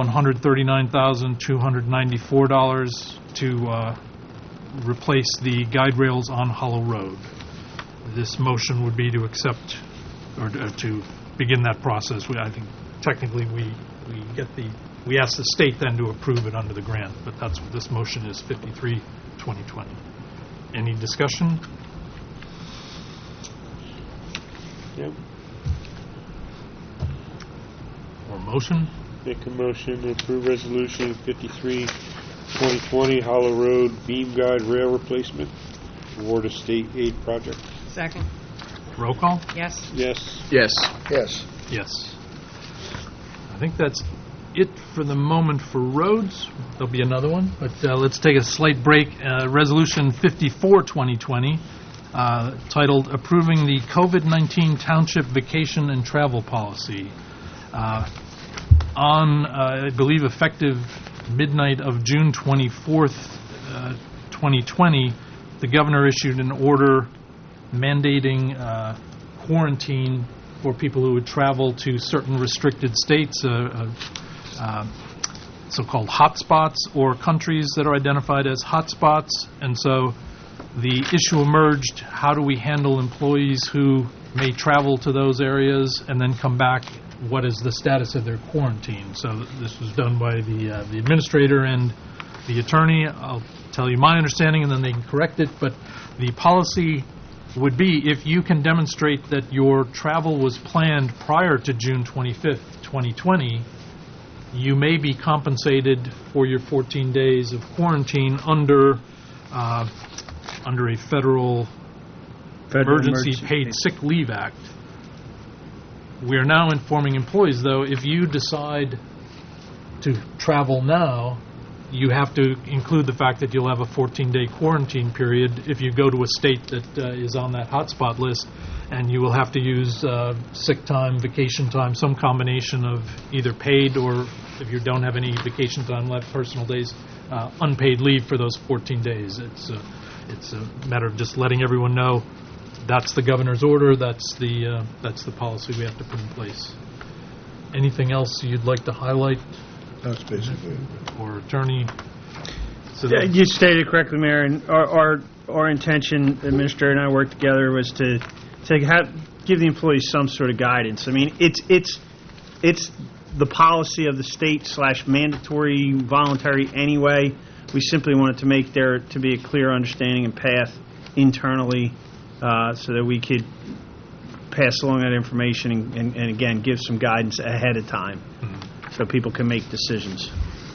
$139,294 to replace the guide rails on Hollow Road. This motion would be to accept or to begin that process. I think technically we ask the state then to approve it under the grant, but that's what this motion is, 53, 2020. Any discussion? Yep. Or motion? Make a motion to approve Resolution 53, 2020, Hollow Road Beam Guide Rail Replacement, award of state aid project. Second, Roll call? yes. Yes. Yes. Yes. Yes. I think that's it for the moment for roads. There'll be another one, but let's take a slight break. Resolution 54, 2020, titled Approving the COVID-19 Township Vacation and Travel Policy. On, I believe, effective midnight of June 24th, 2020, the governor issued an order mandating quarantine for people who would travel to certain restricted states, so-called hotspots, or countries that are identified as hotspots. And so the issue emerged, how do we handle employees who may travel to those areas and then come back? What is the status of their quarantine? So this was done by the administrator and the attorney. I'll tell you my understanding and then they can correct it, but the policy would be if you can demonstrate that your travel was planned prior to June 25th, 2020, you may be compensated for your 14 days of quarantine under a federal Emergency Paid Sick Leave Act. We are now informing employees, though, if you decide to travel now, you have to include the fact that you'll have a 14-day quarantine period if you go to a state that is on that hotspot list. and you will have to use sick time, vacation time, some combination of either paid or, if you don't have any vacation time left, personal days, unpaid leave for those 14 days. It's a matter of just letting everyone know that's the governor's order, that's the policy we have to put in place. Anything else you'd like to highlight? That's basically it. Or Attorney? You stated correctly, Mayor, and our intention, the Administrator and I worked together, was to give the employees some sort of guidance. I mean, it's the policy of the state / mandatory, voluntary anyway. We simply wanted to make there to be a clear understanding and path internally so that we could pass along that information and again, give some guidance ahead of time so people can make decisions.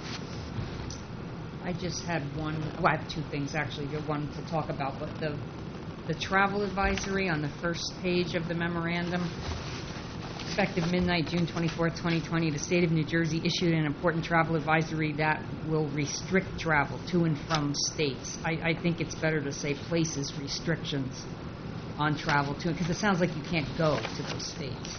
I just had I have two things actually. One to talk about, but the travel advisory on the first page of the memorandum, effective midnight, June 24th, 2020, the state of New Jersey issued an important travel advisory that will restrict travel to and from states. I think it's better to say places restrictions on travel to, because it sounds like you can't go to those states.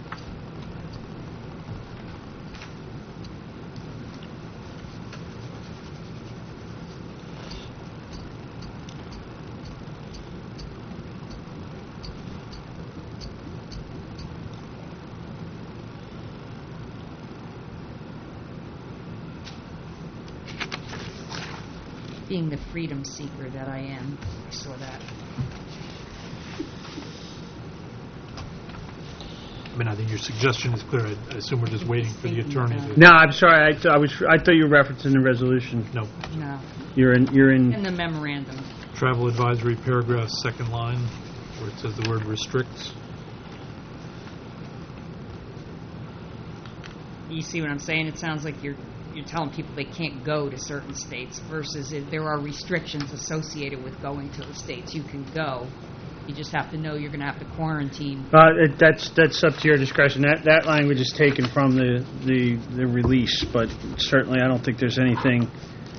Being the freedom seeker that I am, I saw that. I mean, I think your suggestion is clear. I assume we're just waiting for the attorney to... No, I'm sorry. I thought you were referencing the resolution. No. No. You're in In the memorandum. Travel advisory paragraph, second line, where it says the word restricts. You see what I'm saying? It sounds like you're telling people they can't go to certain states versus if there are restrictions associated with going to the states. You can go. You just have to know you're going to have to quarantine. That's up to your discretion. That language is taken from the release, but certainly I don't think there's anything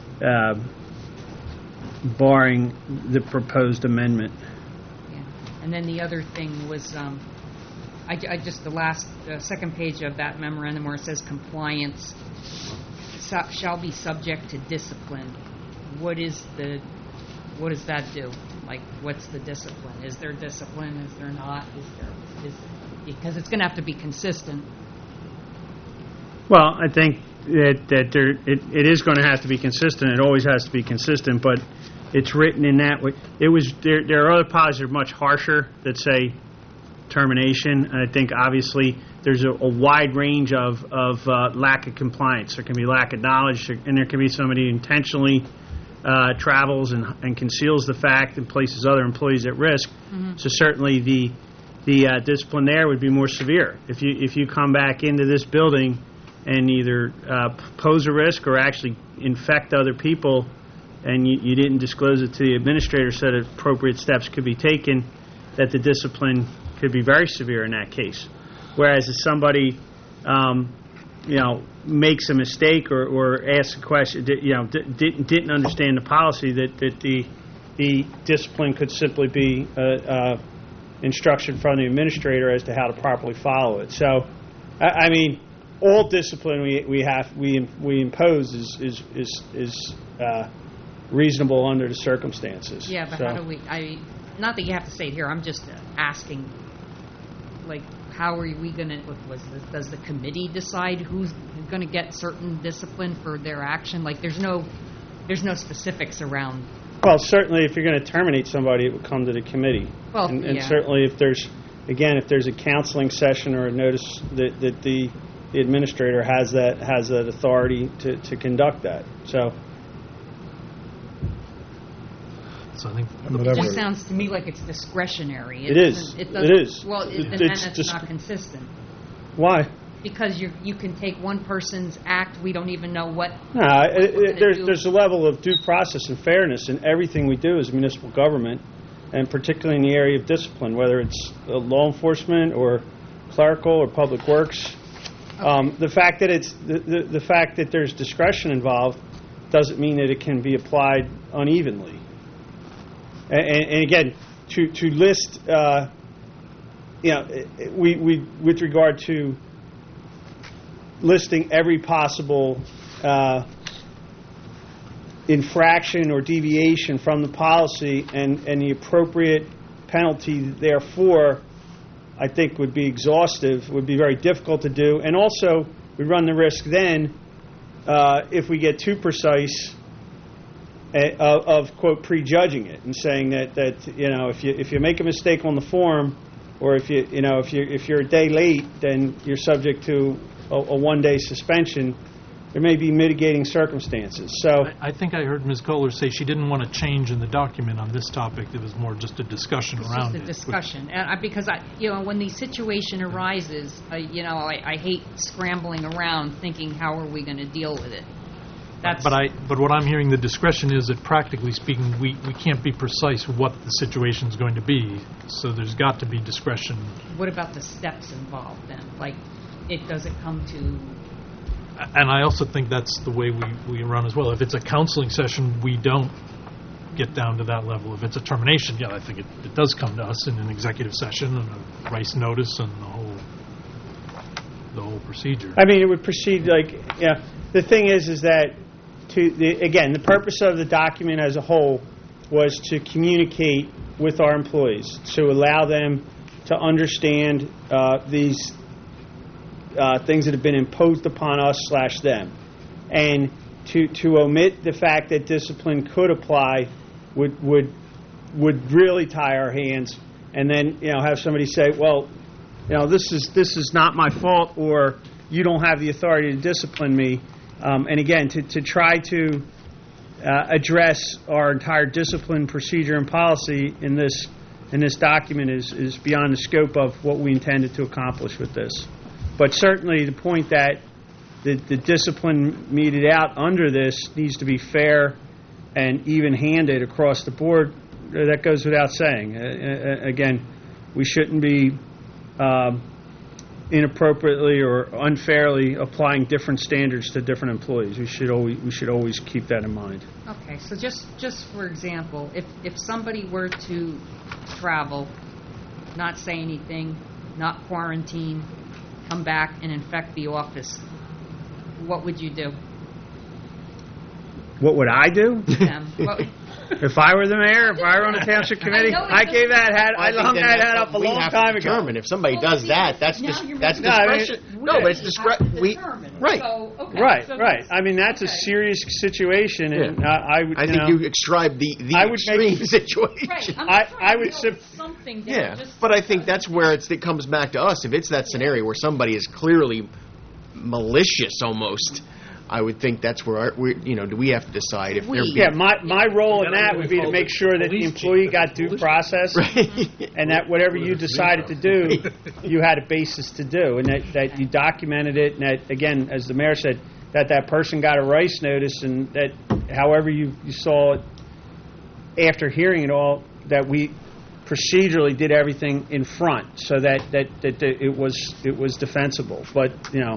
barring the proposed amendment. Yeah. And then the other thing was, I just the second page of that memorandum where it says compliance shall be subject to discipline. What does that do? Like, what's the discipline? Is there discipline? Is there not? Because it's going to have to be consistent. Well, I think that it is going to have to be consistent. It always has to be consistent, but it's written in that way. There are other policies that are much harsher that say termination, and I think obviously there's a wide range of lack of compliance. There can be lack of knowledge, and there can be somebody who intentionally travels and conceals the fact and places other employees at risk. Mm-hmm. So certainly the discipline there would be more severe. If you come back into this building and either pose a risk or actually infect other people, and you didn't disclose it to the administrator so that appropriate steps could be taken, that the discipline could be very severe in that case. Whereas if somebody makes a mistake or asks a question, didn't understand the policy, that the discipline could simply be instruction from the administrator as to how to properly follow it. So, I mean, all discipline we impose is reasonable under the circumstances. Yeah, but how do we? Not that you have to say it here. I'm just asking, like, how are we going to? Does the committee decide who's going to get certain discipline for their action? Like, there's no specifics around. Well, certainly, if you're going to terminate somebody, it would come to the committee. Well, and certainly, if there's a counseling session or a notice that the administrator has that authority to conduct that. So I think it just sounds to me like it's discretionary. It is. Well, then it's not consistent. Why? Because you can take one person's act, we don't even know what. No, there's a level of due process and fairness in everything we do as municipal government, and particularly in the area of discipline, whether it's law enforcement or clerical or public works. Okay. The fact that there's discretion involved doesn't mean that it can be applied unevenly. And again, to list we with regard to listing every possible infraction or deviation from the policy and the appropriate penalty therefore, I think would be exhaustive, would be very difficult to do. And also, we run the risk then, if we get too precise, of quote, prejudging it and saying that if you make a mistake on the form, or if you're a day late, then you're subject to a one-day suspension. There may be mitigating circumstances. So I think I heard Ms. Kohler say she didn't want to change in the document on this topic. It was more just a discussion around it. Just a discussion. And because when the situation arises, I hate scrambling around thinking how are we going to deal with it. But what I'm hearing the discretion is that practically speaking, we can't be precise what the situation is going to be. So there's got to be discretion. What about the steps involved then? Like, does it come to? And I also think that's the way we run as well. If it's a counseling session, we don't get down to that level. If it's a termination, I think it does come to us in an executive session and a rice notice and the whole procedure. I mean, it would proceed the thing is that the purpose of the document as a whole was to communicate with our employees, to allow them to understand these things that have been imposed upon us / them, and to omit the fact that discipline could apply would really tie our hands, and then have somebody say, well, this is not my fault, or you don't have the authority to discipline me. And again, to try to address our entire discipline procedure and policy in this document is beyond the scope of what we intended to accomplish with this. But certainly the point that the discipline meted out under this needs to be fair and even-handed across the board, that goes without saying. Again, we shouldn't be inappropriately or unfairly applying different standards to different employees. We should always keep that in mind. Okay, so just for example, if somebody were to travel, not say anything, not quarantine, come back and infect the office, what would you do? What would I do? If I were the mayor, if I were on the township committee, I hung that hat up a long time ago. Determine if somebody does that, that's discretion. But it's discretion. Right. So, okay, Right. I mean, that's a serious situation, and I would. I think you described the extreme situation. Right. I would something. But I think that's where it comes back to us. If it's that scenario where somebody is clearly malicious, almost. I would think that's where do we have to decide if they're being... my role in that would be to make sure that the employee got due process, and that whatever you decided to do, you had a basis to do, and that you documented it, and that, again, as the mayor said, that person got a rice notice, and that however you saw it after hearing it all, that we procedurally did everything in front so that it was defensible. But,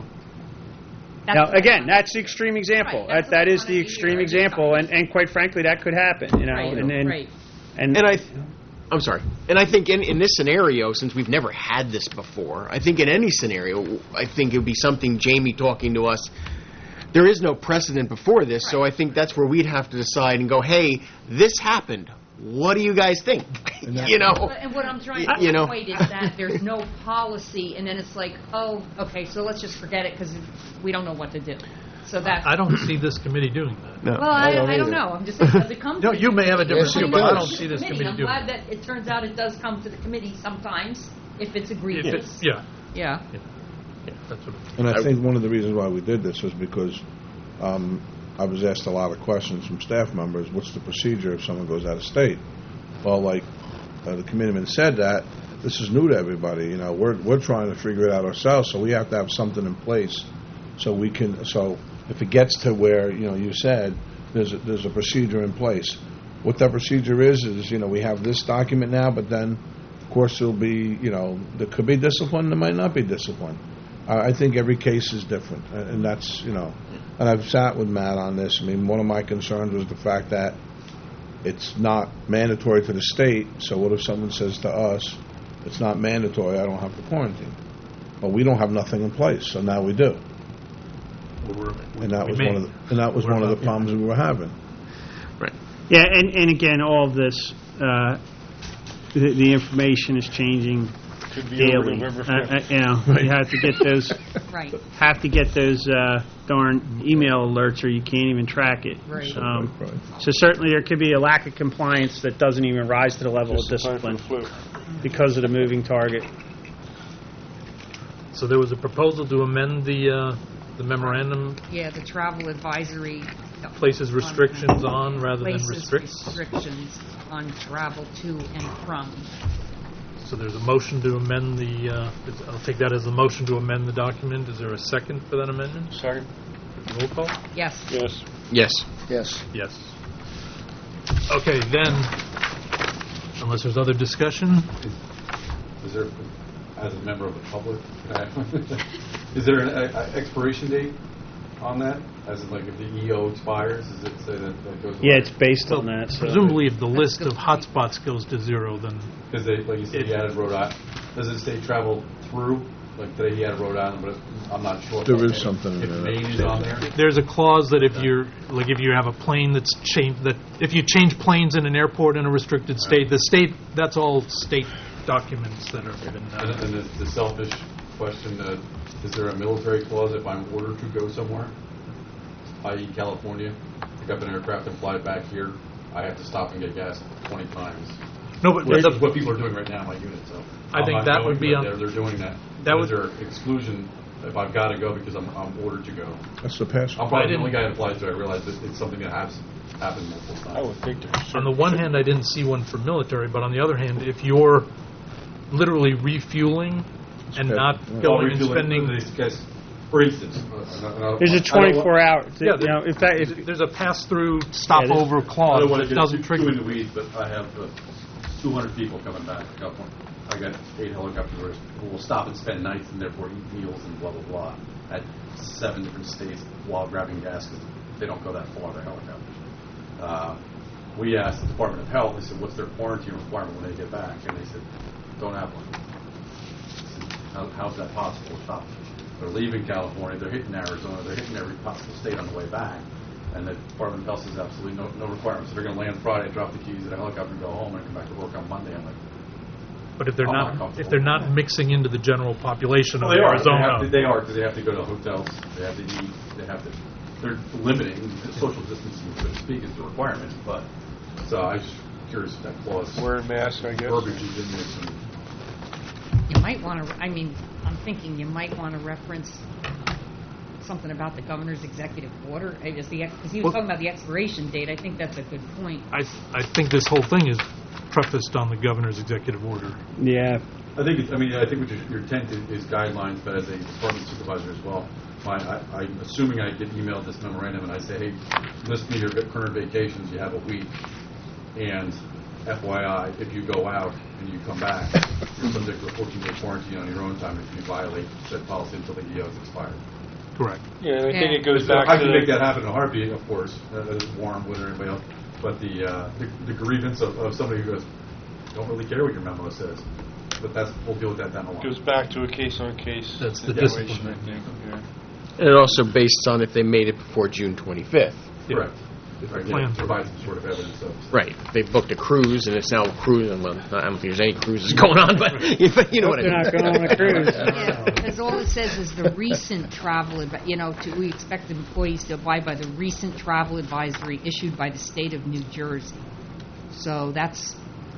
now, again, that's the extreme example. Right, that is the extreme example, and quite frankly, that could happen. I'm sorry. And I think in this scenario, since we've never had this before, I think in any scenario, I think it would be something Jamie talking to us. There is no precedent before this, so I think that's where we'd have to decide and go, hey, this happened. What do you guys think? And what I'm trying to avoid is that there's no policy, and then it's like, oh, okay, so let's just forget it because we don't know what to do. So that I don't see this committee doing that. No, well, I don't know. I'm just saying, does it come? No, to you may have a different view, but I don't see this committee. committee doing I'm it. glad that it turns out it does come to the committee sometimes if it's egregious. Yeah. That's what and I think one of the reasons why we did this was because I was asked a lot of questions from staff members. What's the procedure if someone goes out of state? Well, like the committeeman said, that this is new to everybody. We're trying to figure it out ourselves, so we have to have something in place so we can. So if it gets to where you said there's a procedure in place. What that procedure is we have this document now, but then of course there'll be there could be discipline, there might not be discipline. I think every case is different, and that's and I've sat with Matt on this. I mean, one of my concerns was the fact that it's not mandatory to the state. So what if someone says to us, it's not mandatory, I don't have to quarantine. But we don't have nothing in place, so now we do. And that was one of the problems we were having. Right. Yeah, and again, all of this, the information is changing Could be daily. over November 5th. You have to get those. Right. Have to get those darn email alerts, or you can't even track it. Right. Right. So certainly there could be a lack of compliance that doesn't even rise to the level Just of in time for discipline the flu. because of the moving target. So there was a proposal to amend the memorandum, Yeah, the travel advisory. places restrictions on rather than Places restricts. restrictions on travel to and from. So there's a motion to amend I'll take that as a motion to amend the document. Is there a second for that amendment? Second? Roll call? Yes. Yes. Yes. Yes. Yes. Okay, then, unless there's other discussion, Is there, as a member of the public, is there an expiration date on that? As in, like, if the EO expires, does it say that goes away? Yeah, it's based on that. So. presumably if the list good of hotspots goes to zero, then Because they, like you said, he added Rhode Island. Does it say travel through? Like today he added Rhode Island, but I'm not sure. There is something in If there. Maine is on there. there's a clause that if you have a plane that's changed, that if you change planes in an airport in a restricted state, that's all state documents that have been. And the selfish question, is there a military clause if I'm ordered to go somewhere, i.e. California, pick up an aircraft and fly it back here, I have to stop and get gas 20 times. No, but Which is what people are doing right now in my unit, so. I think I'm not that going, would be but on- They're doing that. that Is would- there exclusion if I've got to go because I'm ordered to go? That's the passport. I'm probably the only guy that applies to it. I realize that it's something that has happened multiple times. I would think there's On the one hand, I didn't see one for military, but on the other hand, if you're literally refueling and not going and spending, For instance, There's a 24-hour. yeah, You know, if that if there's a pass-through stopover I clause don't want that to get doesn't too trigger. in the weeds, but I have 200 people coming back to California. I got 8 helicopters who will stop and spend nights and therefore eat meals and blah, blah, blah at 7 different states while grabbing gas because they don't go that far, their helicopters. We asked the Department of Health, they said, what's their quarantine requirement when they get back? And they said, don't have one. I said, how's that possible? Stop. They're leaving California, they're hitting Arizona, they're hitting every possible state on the way back. And the Department of Health says absolutely no requirements. So they're going to land Friday, drop the keys at a helicopter, and go home, and come back to work on Monday. I'm like, But if they're I'm not not comfortable. mixing into the general population of well, they are. Arizona, They are because they have to go to hotels. They have to eat. They have to. They're limiting social distancing, so to speak, is the requirement. But so I was just curious if that clause wearing masks, I guess. verbiage is in there. Some, You might want to, I'm thinking you might want to reference something about the governor's executive order, because he was talking about the expiration date. I think that's a good point. I think this whole thing is prefaced on the governor's executive order. yeah. I think what your intent is guidelines, but as a department supervisor as well. I'm assuming I get emailed this memorandum and I say, hey, list me your current vacations. You have a week, and FYI, if you go out and you come back, you're subject to a 14-day quarantine on your own time if you violate said policy until the EO is expired. Correct. Yeah, and I Yeah. think it goes So back I to can make the, that happen in a heartbeat, of course. That is warm with everybody else. But the grievance of somebody who goes, don't really care what your memo says. But we'll deal with that down the line. goes back to a case-on-case That's the situation, discipline. I think. Yeah. And it also based on if they made it before June 25th. Correct. Right, Plan. yeah, provide some sort of evidence of. Right. If they booked a cruise and it's now a cruise, and well, I don't think there's any cruises going on, but you know what I They're mean. not going on a cruise. Yeah, because all it says is the recent travel, we expect employees to abide by the recent travel advisory issued by the state of New Jersey. So that's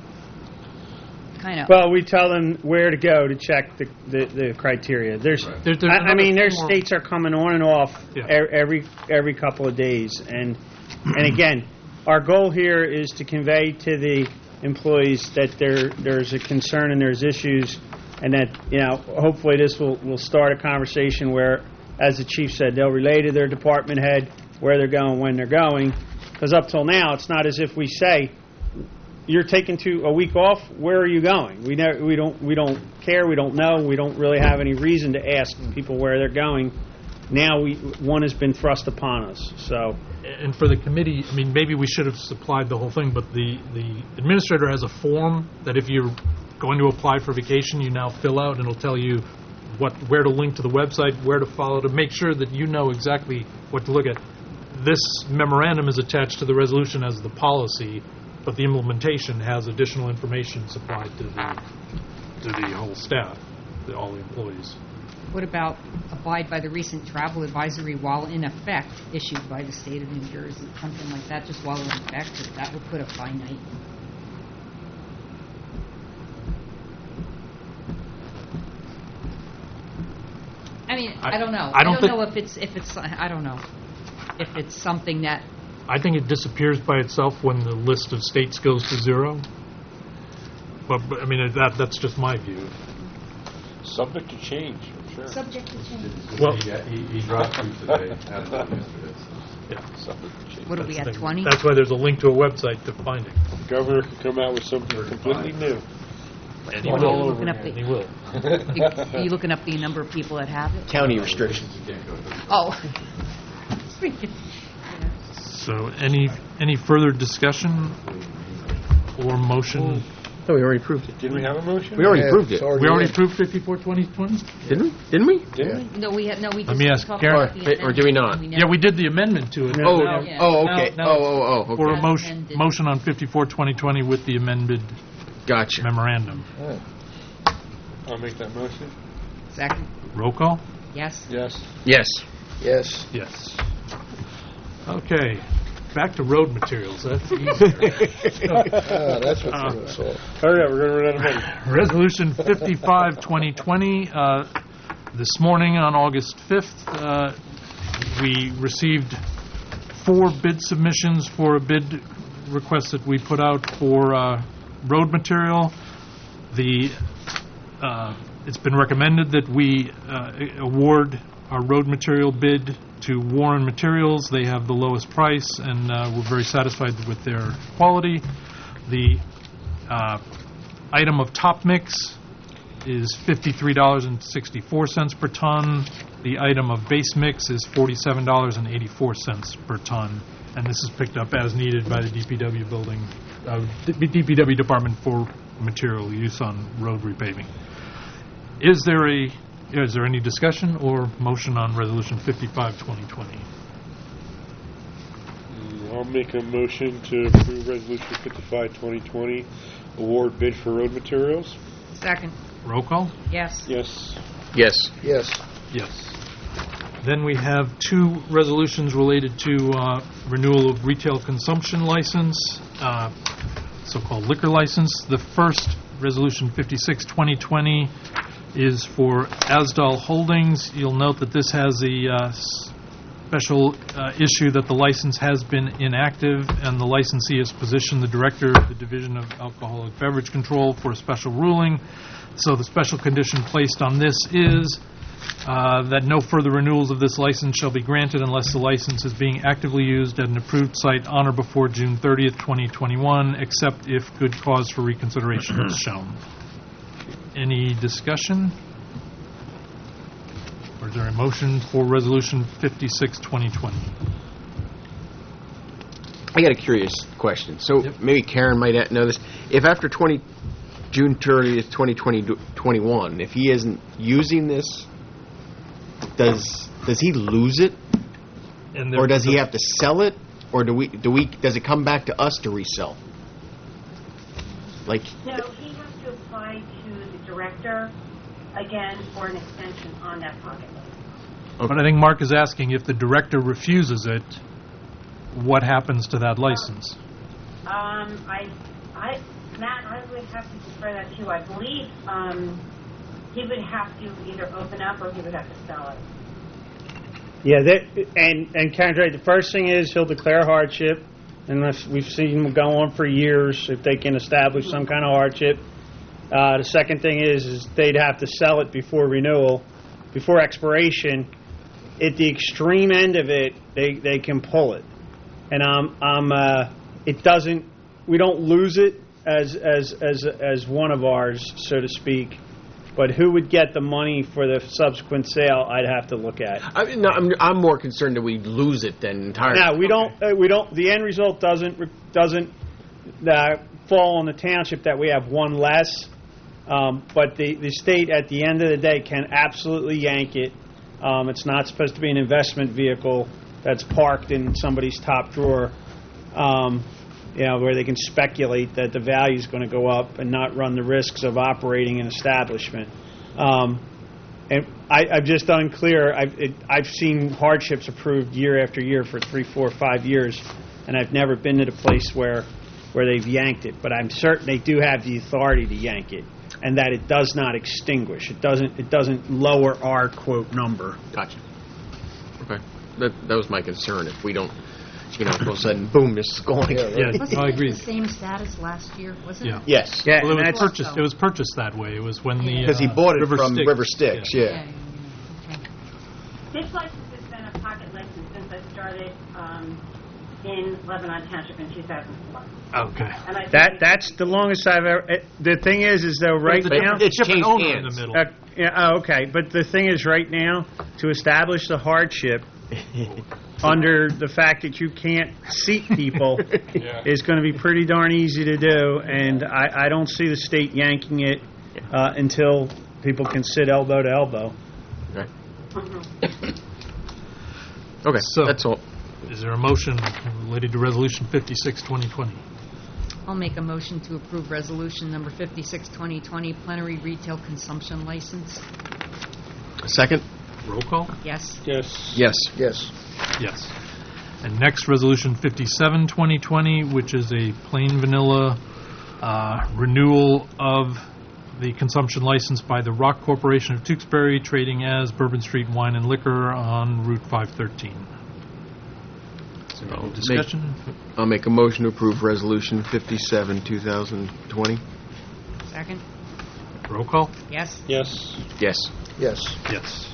kind of. Well, we tell them where to go to check the criteria. There's There's I mean, their another states are coming on and off Yeah. every couple of days, and again, our goal here is to convey to the employees that there's a concern and there's issues, and that hopefully this will start a conversation where, as the chief said, they'll relay to their department head where they're going, when they're going, because up till now it's not as if we say, you're taking a week off. Where are you going? We don't care. We don't know. We don't really have any reason to ask people where they're going. Now one has been thrust upon us. So And for the committee, I mean, maybe we should have supplied the whole thing, but the administrator has a form that if you're going to apply for vacation, you now fill out, and it'll tell you where to link to the website, where to follow, to make sure that you know exactly what to look at. This memorandum is attached to the resolution as the policy, but the implementation has additional information supplied to the whole staff, all the employees. What about abide by the recent travel advisory while in effect issued by the state of New Jersey? Something like that, just while in effect, that would put a finite. I mean, I don't know. I don't know if it's I don't know if it's something that. I think it disappears by itself when the list of states goes to zero. But I mean, that's just my view. Subject to change, I'm sure. Subject to change. Well, he dropped two today. Had one yesterday. Yeah. Subject to change. What are we at, 20? That's why there's a link to a website to find it. The governor could come out with something completely new. And he Are will. you looking up And he will. Are you looking up the number of people that have it? County restrictions. Oh. So any further discussion or motion? No, we already approved it. Didn't we have a motion? We already approved it. We already approved 54-2020? Didn't we? Didn't we? Didn't we? No, we just Let me ask talked Karen. about the Or do we not? amendment. Yeah, we did the amendment to it. Oh, Now- Yeah. oh, okay. Now- Okay. For a Amended. motion on 54-2020 with the amended Gotcha. memorandum. I'll make that motion. Second. Roll call? Yes. Yes. Yes. Yes. Yes. Okay, back to road materials. That's easier. That's what threw us off. Hurry up, we're going to run out of money. Resolution 55-2020, this morning on August 5th, we received 4 bid submissions for a bid request that we put out for road material. It's been recommended that we award our road material bid to Warren Materials. They have the lowest price, and we're very satisfied with their quality. The item of top mix is $53.64 per ton. The item of base mix is $47.84 per ton. And this is picked up as needed by the DPW DPW department for material use on road repaving. Is there any discussion or motion on Resolution 55-2020? I'll make a motion to approve Resolution 55-2020, award bid for road materials. Second. Roll call? Yes. Yes. Yes. Yes. Yes. Then we have 2 resolutions related to renewal of retail consumption license, so-called liquor license. The first, Resolution 56-2020, is for Asdal Holdings. You'll note that this has a special issue that the license has been inactive, and the licensee has positioned the director of the Division of Alcoholic Beverage Control for a special ruling. So the special condition placed on this is that no further renewals of this license shall be granted unless the license is being actively used at an approved site on or before June 30th, 2021, except if good cause for reconsideration is shown. Any discussion? Or is there a motion for Resolution 56-2020? I got a curious question. So maybe Karen might know this. If after June 30th, 2021, if he isn't using this, does he lose it, or does he have to sell it, or does it come back to us to resell? Like. No, he has to apply to the director again for an extension on that pocket list. But I think Mark is asking if the director refuses it, what happens to that license? Matt, I would have to defer that to you. I believe he would have to either open up or he would have to sell it. Yeah, and Karen's right. The first thing is he'll declare hardship, and we've seen them go on for years if they can establish some kind of hardship. The second thing is they'd have to sell it before renewal, before expiration. At the extreme end of it, they can pull it, and it doesn't. We don't lose it as one of ours, so to speak. But who would get the money for the subsequent sale, I'd have to look at. I'm more concerned that we lose it than entirely. Now, we don't, the end result doesn't fall on the township that we have one less, but the state, at the end of the day, can absolutely yank it. It's not supposed to be an investment vehicle that's parked in somebody's top drawer, where they can speculate that the value is going to go up and not run the risks of operating an establishment. And I'm just unclear. I've seen hardships approved year after year for 3, 4, 5 years, and I've never been to the place where they've yanked it. But I'm certain they do have the authority to yank it, and that it does not extinguish. It doesn't lower our quote number. Gotcha. Okay, that was my concern. If we don't, all of a sudden, boom, this is going. Wasn't I it agree. the same status last year, wasn't it? Yes. Yeah, Well, and it was purchased that way. It was when the Because he bought it River from Styx. River Styx. Yeah. Okay. This license has been a pocket license since I started in Lebanon Township in 2004. Okay. And I think That's the longest I've ever. The thing is though, right But now. It's different changed owner in hands. the middle. Okay, but the thing is, right now, to establish the hardship under the fact that you can't seat people Yeah. is going to be pretty darn easy to do, and I don't see the state yanking it until people can sit elbow to elbow. Right. Okay, So- that's all. Is there a motion related to Resolution 56, 2020? I'll make a motion to approve resolution number 56, 2020, plenary retail consumption license. Second? Roll call? Yes. Yes. Yes. Yes. Yes. And next, Resolution 57, 2020, which is a plain vanilla renewal of the consumption license by the Rock Corporation of Tewksbury, trading as Bourbon Street Wine and Liquor on Route 513. Is there any discussion? I'll make a motion to approve Resolution 57, 2020. Second? Roll call? Yes. Yes. Yes. Yes. Yes.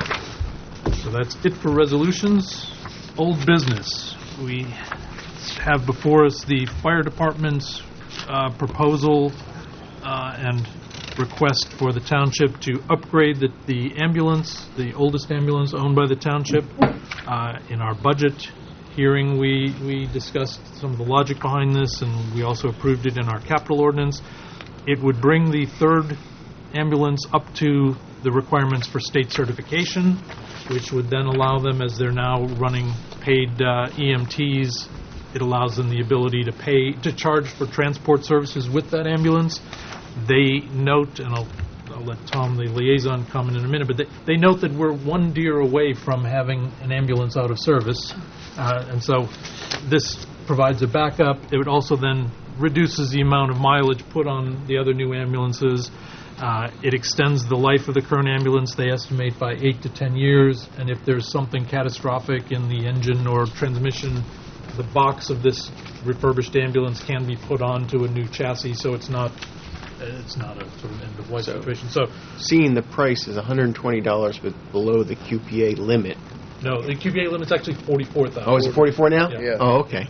So that's it for resolutions. Old business. We have before us the fire department's proposal and request for the township to upgrade the ambulance, the oldest ambulance owned by the township. In our budget hearing, we discussed some of the logic behind this, and we also approved it in our capital ordinance. It would bring the third ambulance up to the requirements for state certification, which would then allow them, as they're now running paid EMTs, it allows them the ability to charge for transport services with that ambulance. They note, and I'll let Tom, the liaison, comment in a minute, but they note that we're one deer away from having an ambulance out of service, and so this provides a backup. It would also then reduces the amount of mileage put on the other new ambulances. It extends the life of the current ambulance, they estimate, by 8 to 10 years, and if there's something catastrophic in the engine or transmission, the box of this refurbished ambulance can be put onto a new chassis, so it's not a sort of end-of-life situation. So, Seeing the price is $120, but below the QPA limit. no, the QPA limit's actually $44,000. Oh, is it 44 now? Yeah. Oh, okay.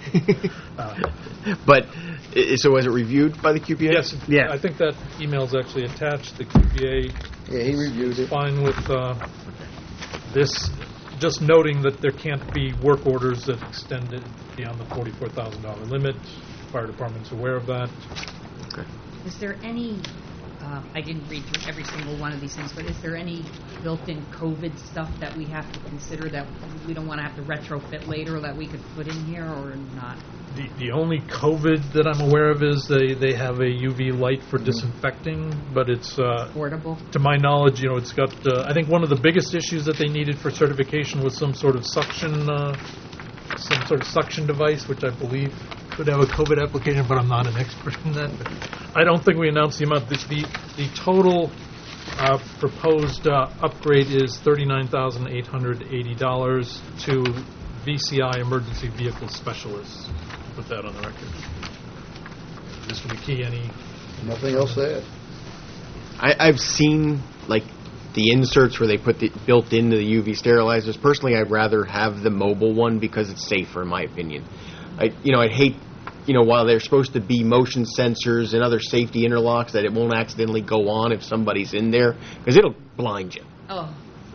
But, so was it reviewed by the QPA? Yes, Yeah. I think that email's actually attached. The QPA Yeah, he reviewed it. fine with this, just noting that there can't be work orders that extend it beyond the $44,000 limit. Fire department's aware of that. Is there any, I didn't read through every single one of these things, but is there any built-in COVID stuff that we have to consider that we don't want to have to retrofit later that we could put in here or not? The only COVID that I'm aware of is they have a UV light for disinfecting, but it's Portable? to my knowledge, it's got. I think one of the biggest issues that they needed for certification was some sort of suction device, which I believe could have a COVID application, but I'm not an expert in that. I don't think we announced the amount. The total proposed upgrade is $39,880 to VCI Emergency Vehicle Specialists. Put that on the record. Mr. McKee, any? Nothing else to add. I've seen, like, the inserts where they put the built into the UV sterilizers. Personally, I'd rather have the mobile one because it's safer, in my opinion. I'd hate while there's supposed to be motion sensors and other safety interlocks, that it won't accidentally go on if somebody's in there, because it'll blind you. Oh,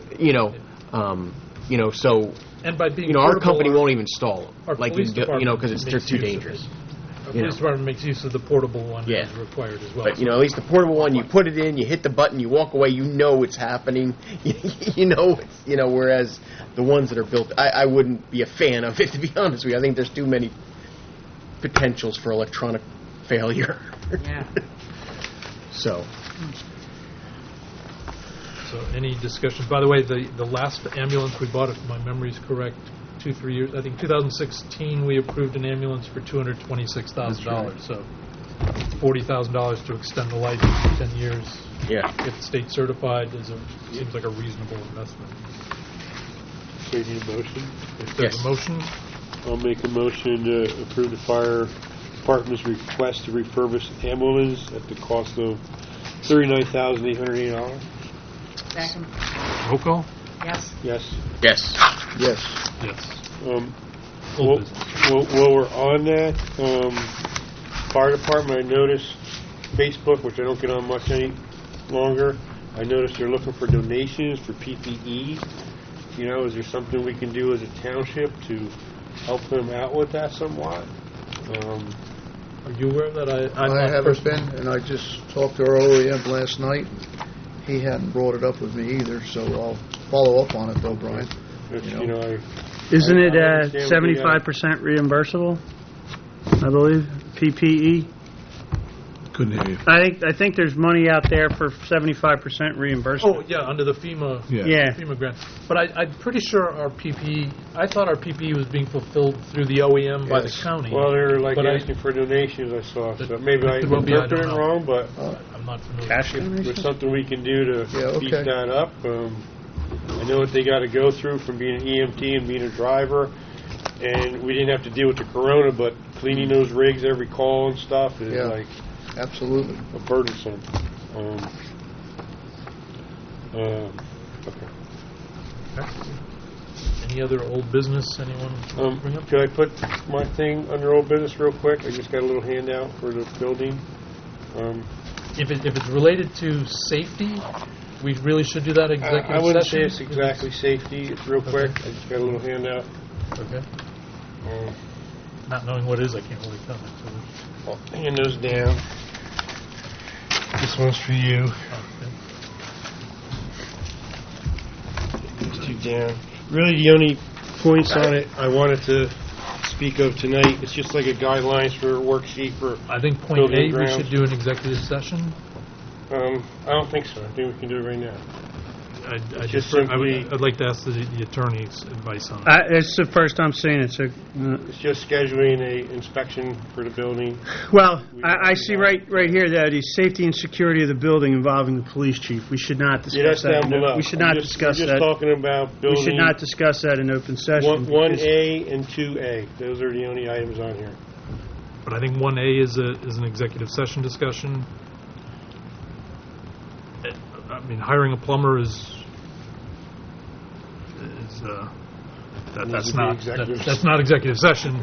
So And by being our portable, company won't even install our them, police department because it's makes too use of it. dangerous. Our police department makes use of the portable one Yeah. as required as well. But at least the portable one, you put it in, you hit the button, you walk away, it's happening. Whereas the ones that are built, I wouldn't be a fan of it, to be honest with you. I think there's too many potentials for electronic failure. yeah. So, So any discussion? By the way, the last ambulance we bought, if my memory is correct, 2-3 years. I think 2016 we approved an ambulance for $226,000. So $40,000 to extend the life for 10 years. yeah. If state certified, seems like a reasonable investment. So you need a motion? If there's Yes. a motion, I'll make a motion to approve the fire department's request to refurbish ambulance at the cost of $39,880. Second. roll call. Yes. Yes. Yes. Yes. Yes. Old Old business. While we're on that, fire department, I noticed Facebook, which I don't get on much any longer. I noticed they're looking for donations for PPE. Is there something we can do as a township to help them out with that somewhat? Are you aware of that? I haven't been, and I just talked to our OEM last night. He hadn't brought it up with me either, so I'll follow up on it, though, Brian. Isn't it I understand what you got. 75% reimbursable? I believe PPE. Couldn't hear you. I think there's money out there for 75% reimbursement. Oh, yeah, under the FEMA Yeah. FEMA grant. But I'm pretty sure our PPE, I thought our PPE was being fulfilled through the OEM by the Yes. county. Well, they're But asking for donations, I saw. So maybe I Well, yeah, I interpreted it don't know. wrong, but I'm not familiar. Cash there's donation? something we can do to Yeah, beef okay. that up. I know what they got to go through from being an EMT and being a driver, and we didn't have to deal with the corona, but cleaning those rigs every call and stuff is Yeah. like Absolutely. a burdensome. Okay. Any other old business anyone want to bring up? Could I put my thing under old business real quick? I just got a little handout for the building. If it's related to safety, we really should do that executive session. I wouldn't say it's exactly safety. It's real quick. I just got a little handout. Okay. Not knowing what it is, I can't really comment. I'll hand those down. This one's for you. These two down. Really, the only points on it I wanted to speak of tonight, it's just like a guidelines for a worksheet for. I think point Building A, we grounds. should do an executive session. I don't think so. I think we can do it right now. I'd Just simply- I'd like to ask the attorney's advice on it. It's the first I'm seeing it. So, It's just scheduling a inspection for the building. well, I see right here that the safety and security of the building involving the police chief. We should not Yeah, that's discuss that. down below. We should not We're discuss just that. talking about We building. should not discuss that in open session. 1A and 2A. Those are the only items on here. But I think 1A is an executive session discussion. I mean, hiring a plumber Needs to be executive. that's not executive session.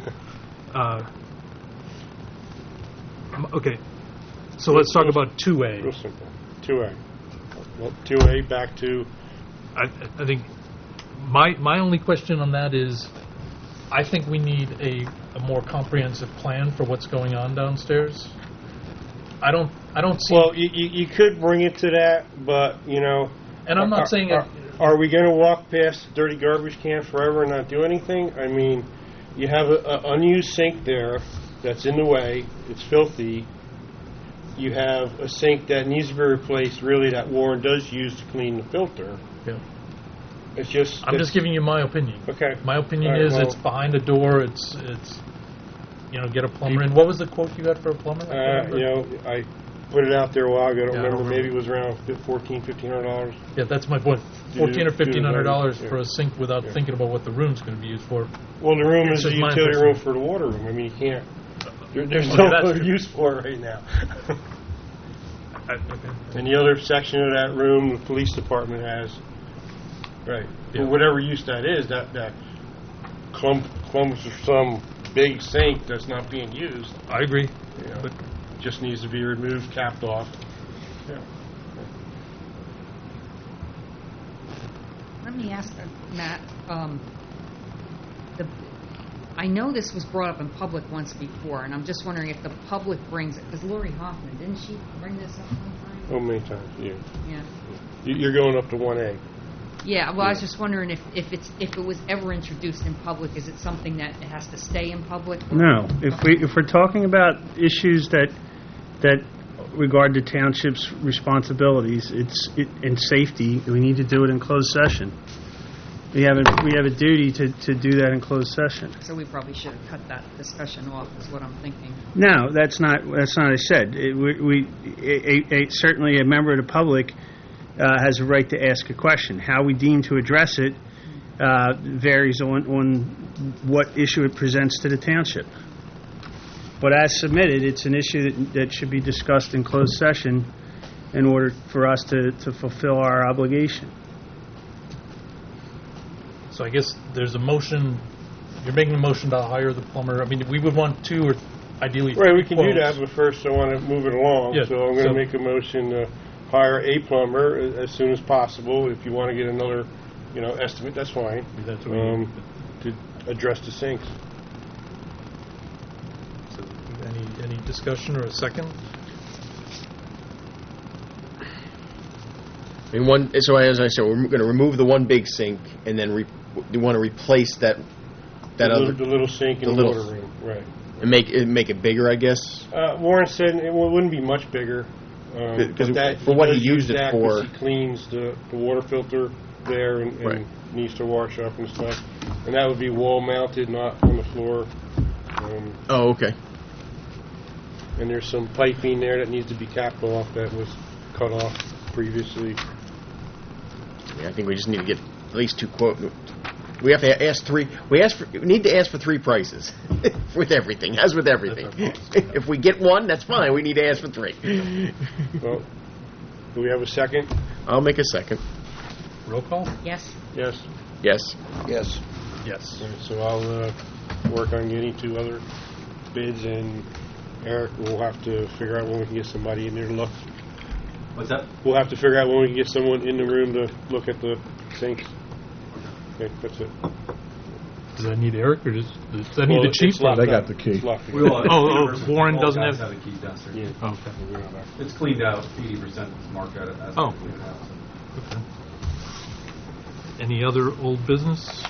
Okay, so let's talk about 2A. Real simple. 2A. Well, 2A back to. I think my only question on that is, I think we need a more comprehensive plan for what's going on downstairs. I don't see. Well, you could bring it to that, but and I'm not saying it. Are we going to walk past the dirty garbage can forever and not do anything? I mean, you have an unused sink there that's in the way. It's filthy. You have a sink that needs to be replaced, really, that Warren does use to clean the filter. Yeah. It's just. I'm just giving you my opinion. Okay. My opinion All right, is well- it's behind a door. It's get a plumber in. What was the quote you got for a plumber? I put it out there a while ago. I don't Yeah, I remember. don't Maybe it was around $1,400-$1,500. Yeah, that's my point. $1,400 or $1,500 Yeah. for a sink without thinking about what the room's going to be used for. Well, the room It's is the just my utility personal- room for the water room. I mean, you can't. There's Okay, no that's other true. use for it right now. Okay. And the other section of that room, the police department has, right, Yeah. for whatever use that is, that clumps of some big sink that's not being used. I agree. You know, But just needs to be removed, capped off. Yeah. Let me ask, Matt, I know this was brought up in public once before, and I'm just wondering if the public brings it, because Lori Hoffman, didn't she bring this up one time? Oh, many times, yeah. Yeah. You're going up to 1A. Yeah, well, I was just wondering if it was ever introduced in public, is it something that it has to stay in public? No. If we're talking about issues that regard the township's responsibilities, and safety, we need to do it in closed session. We have a duty to do that in closed session. So we probably should have cut that discussion off, is what I'm thinking. No, that's not what I said. Certainly a member of the public has a right to ask a question. How we deem to address it varies on what issue it presents to the township. But as submitted, it's an issue that should be discussed in closed session in order for us to fulfill our obligation. So I guess there's a motion, you're making a motion to hire the plumber. I mean, we would want 2 or ideally Right, we can do quotes. that, but first I want to move it along. Yeah, So I'm going so- to make a motion to hire a plumber as soon as possible. If you want to get another, estimate, that's fine. That's what we need. To address the sinks. So any discussion or a second? I mean, so as I said, we're going to remove the one big sink, and then we want to replace that The other, little sink in the the little- water room, right. and make it bigger, I guess. Warren said it wouldn't be much bigger. Because but that- for what he does used use it that for- 'cause he cleans the water filter there and Right. needs to wash up and stuff. And that would be wall mounted, not on the floor. Oh, okay. And there's some piping there that needs to be capped off that was cut off previously. Yeah, I think we just need to get at least 2 quotes. We have to ask 3. We need to ask for 3 prices with everything, as with everything. If we get 1, that's fine. We need to ask for 3. Well, do we have a second? I'll make a second. Roll call? Yes? Yes. Yes. Yes. Yes. All right, so I'll work on getting 2 other bids, and Eric will have to figure out when we can get somebody in there to look. What's that? We'll have to figure out when we can get someone in the room to look at the sinks. Okay, that's it. Does that need Eric, or does that need the it's chief? locked They got up. the key. It's locked. We all have Oh, universal Warren all doesn't guys have- the keys downstairs. Yeah. Oh, okay. We're not back. It's cleaned out, 80% is marked out as Oh. cleaned out. So. Okay. Any other old business?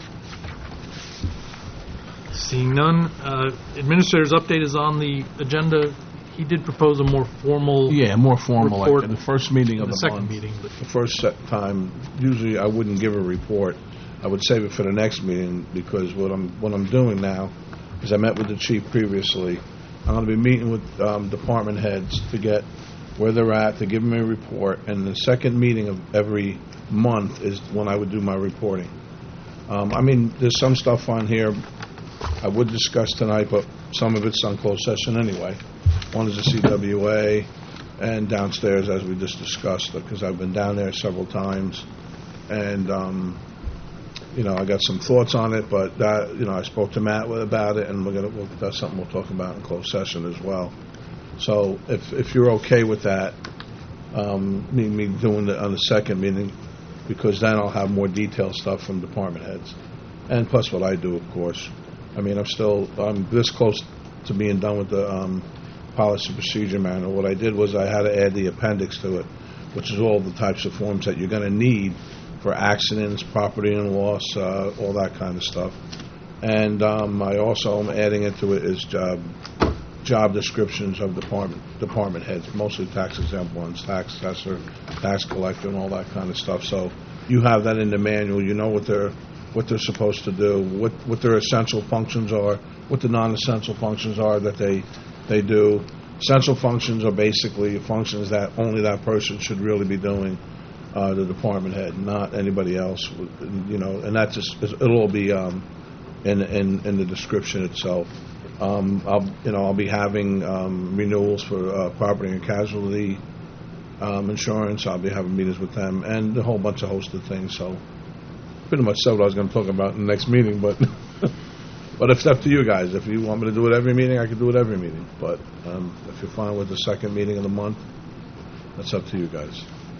Seeing none, administrator's update is on the agenda. He did propose a more formal More formal, report like the first meeting in of the the second month. meeting. But The first time, usually I wouldn't give a report. I would save it for the next meeting, because what I'm doing now is I met with the chief previously. I'm going to be meeting with department heads to get where they're at, to give them a report, and the second meeting of every month is when I would do my reporting. I mean, there's some stuff on here I would discuss tonight, but some of it's on closed session anyway. One is the CWA, and downstairs, as we just discussed, because I've been down there several times, and I got some thoughts on it, but I spoke to Matt about it, and that's something we'll talk about in closed session as well. So if you're okay with that, me doing it on the second meeting, because then I'll have more detailed stuff from department heads, and plus what I do, of course. I mean, I'm this close to being done with the policy procedure manual. What I did was I had to add the appendix to it, which is all the types of forms that you're going to need for accidents, property and loss, all that kind of stuff. And I also am adding into it is job descriptions of department heads, mostly tax exempt ones, tax assessor, tax collector, and all that kind of stuff. So you have that in the manual. You know what they're supposed to do, what their essential functions are, what the non-essential functions are that they do. Essential functions are basically functions that only that person should really be doing, the department head, not anybody else. And that it'll all be in the description itself. I'll be having renewals for property and casualty insurance. I'll be having meetings with them, and a whole bunch of host of things. So pretty much said what I was going to talk about in the next meeting, but But it's up to you guys. If you want me to do it every meeting, I can do it every meeting. But if you're fine with the second meeting of the month, that's up to you guys.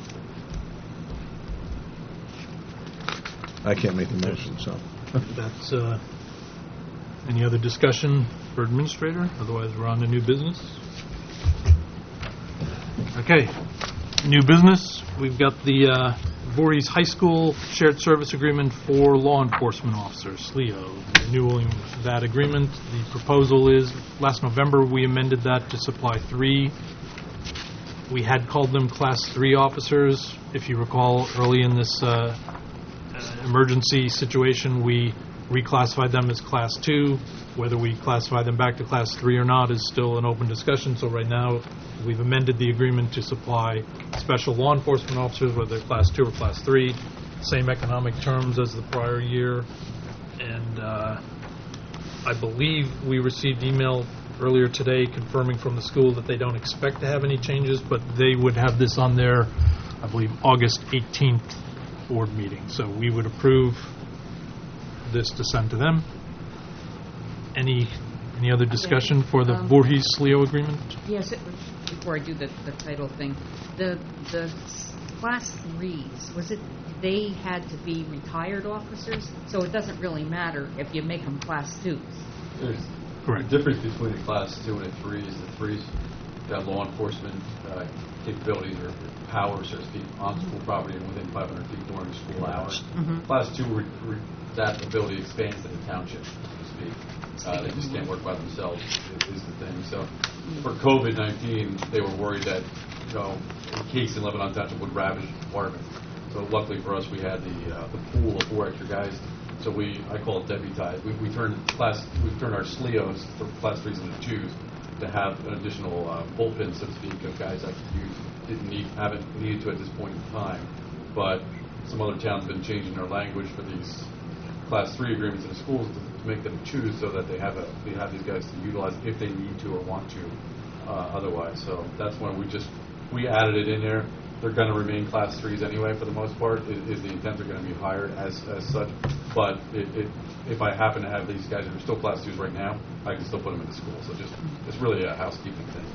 I can't make the motion, so. That's, any other discussion for administrator? Otherwise, we're on to new business. Okay, new business. We've got the Voorhees High School Shared Service Agreement for Law Enforcement Officers, SLEO. Renewing that agreement. The proposal is, last November, we amended that to supply 3. We had called them Class 3 officers. If you recall, early in this emergency situation, we reclassified them as Class 2. Whether we classify them back to Class 3 or not is still an open discussion. So right now, we've amended the agreement to supply special law enforcement officers, whether they're Class 2 or Class 3. Same economic terms as the prior year. And I believe we received email earlier today confirming from the school that they don't expect to have any changes, but they would have this on their, I believe, August 18th board meeting. So we would approve this to send to them. Any other discussion for the Voorhees SLEO agreement? Yes, before I do the title thing, the Class 3s, was it they had to be retired officers? So it doesn't really matter if you make them Class 2s. Correct. The difference between a Class 2 and a 3 is the 3s got law enforcement capabilities or power, so to speak, on school property and within 500 feet during school hours. Class 2, that ability expands to the township, so to speak. They just can't work by themselves, is the thing. So for COVID-19, they were worried that, in case in Lebanon Township would ravage departments. So luckily for us, we had the pool of 4 extra guys. So I call it deputized. We turned our SLEOs from Class 3s into 2s to have an additional bullpen, so to speak, of guys that haven't needed to at this point in time. But some other towns have been changing their language for these Class 3 agreements in the schools to make them 2s so that they have these guys to utilize if they need to or want to otherwise. So that's when we added it in there. They're going to remain Class 3s anyway for the most part. Is the intent they're going to be hired as such. But if I happen to have these guys that are still Class 2s right now, I can still put them in the school. So it's really a housekeeping thing.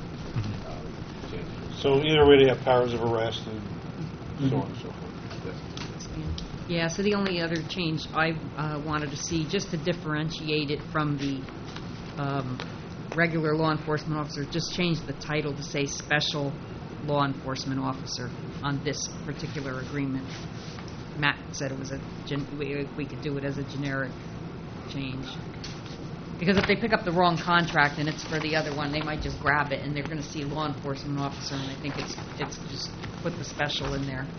So either way, they have powers of arrest and so on and so forth. Yes. Yeah, so the only other change I wanted to see, just to differentiate it from the regular law enforcement officer, just change the title to say Special Law Enforcement Officer on this particular agreement. Matt said it was we could do it as a generic change. Because if they pick up the wrong contract and it's for the other one, they might just grab it and they're going to see law enforcement officer, and I think it's just put the special in there.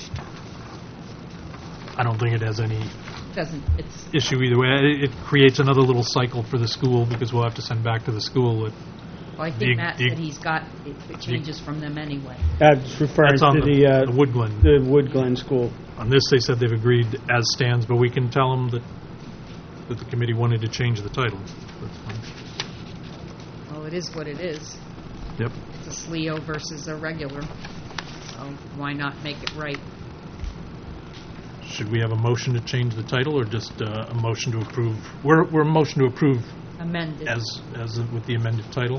I don't think it has any It's issue either way. It creates another little cycle for the school because we'll have to send back to the school. Well, I think Matt said he's got it changes from them anyway. That's referring That's on to the Wood Glen. the Wood Glen School. On this, they said they've agreed as stands, but we can tell them that the committee wanted to change the title. That's fine. Well, it is what it is. Yep. It's a SLEO versus a regular, so why not make it right? Should we have a motion to change the title, or just a motion to approve? We're a motion to approve Amended. as with the amended title.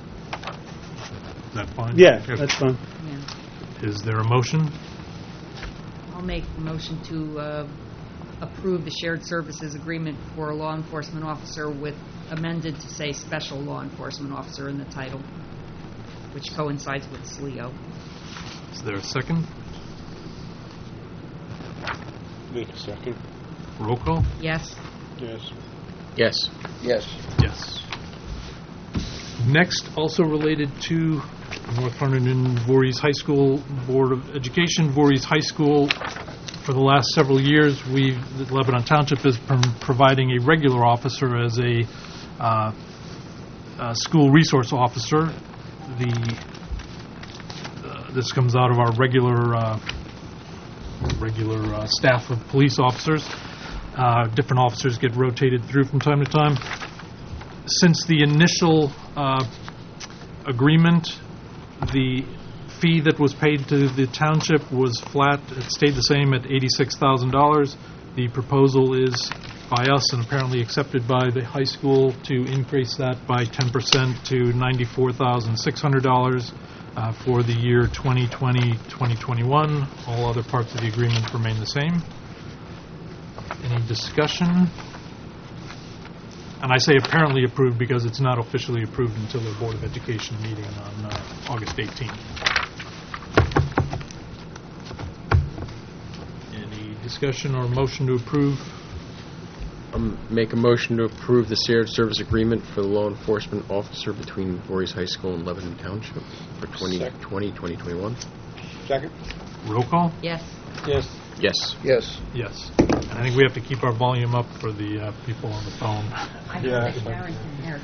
Is that fine? Yeah, Okay. that's fine. Yeah. Is there a motion? I'll make the motion to approve the shared services agreement for a law enforcement officer with amended to say Special Law Enforcement Officer in the title, which coincides with SLEO. Is there a second? Make a second. Roll call? Yes? Yes. Yes. Yes. Yes. Next, also related to North Hunterdon Voorhees High School Board of Education, Voorhees High School, for the last several years, Lebanon Township has been providing a regular officer as a school resource officer. This comes out of our regular staff of police officers. Different officers get rotated through from time to time. Since the initial agreement, the fee that was paid to the township was flat. It stayed the same at $86,000. The proposal is by us and apparently accepted by the high school, to increase that by 10% to $94,600 for the year 2020-2021. All other parts of the agreement remain the same. Any discussion? And I say apparently approved because it's not officially approved until the Board of Education meeting on August 18th. Any discussion or motion to approve? Make a motion to approve the shared service agreement for the law enforcement officer between Voorhees High School and Lebanon Township for 2020-2021. Second? Roll call? Yes. Yes. Yes. Yes. Yes. I think we have to keep our volume up for the people on the phone. I think Sharon can hear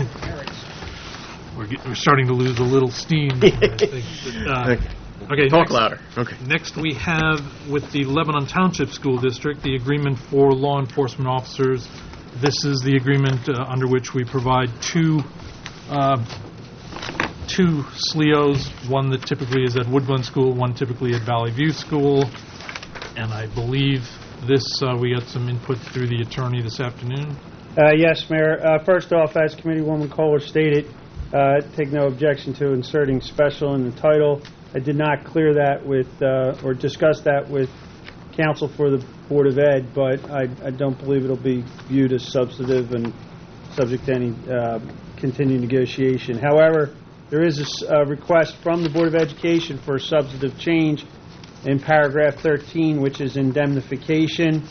it. We're starting to lose a little steam. I think. Okay. Talk next, louder. Okay. Next, we have with the Lebanon Township School District the agreement for law enforcement officers. This is the agreement under which we provide two SLEOs, one that typically is at Woodland School, one typically at Valley View School. And I believe this, we got some input through the attorney this afternoon. Yes, Mayor. First off, as Committeewoman Kohler stated, take no objection to inserting special in the title. I did not clear that with, or discuss that with counsel for the Board of Ed, but I don't believe it'll be viewed as substantive and subject to any continued negotiation. However, there is a request from the Board of Education for a substantive change in paragraph 13, which is indemnification.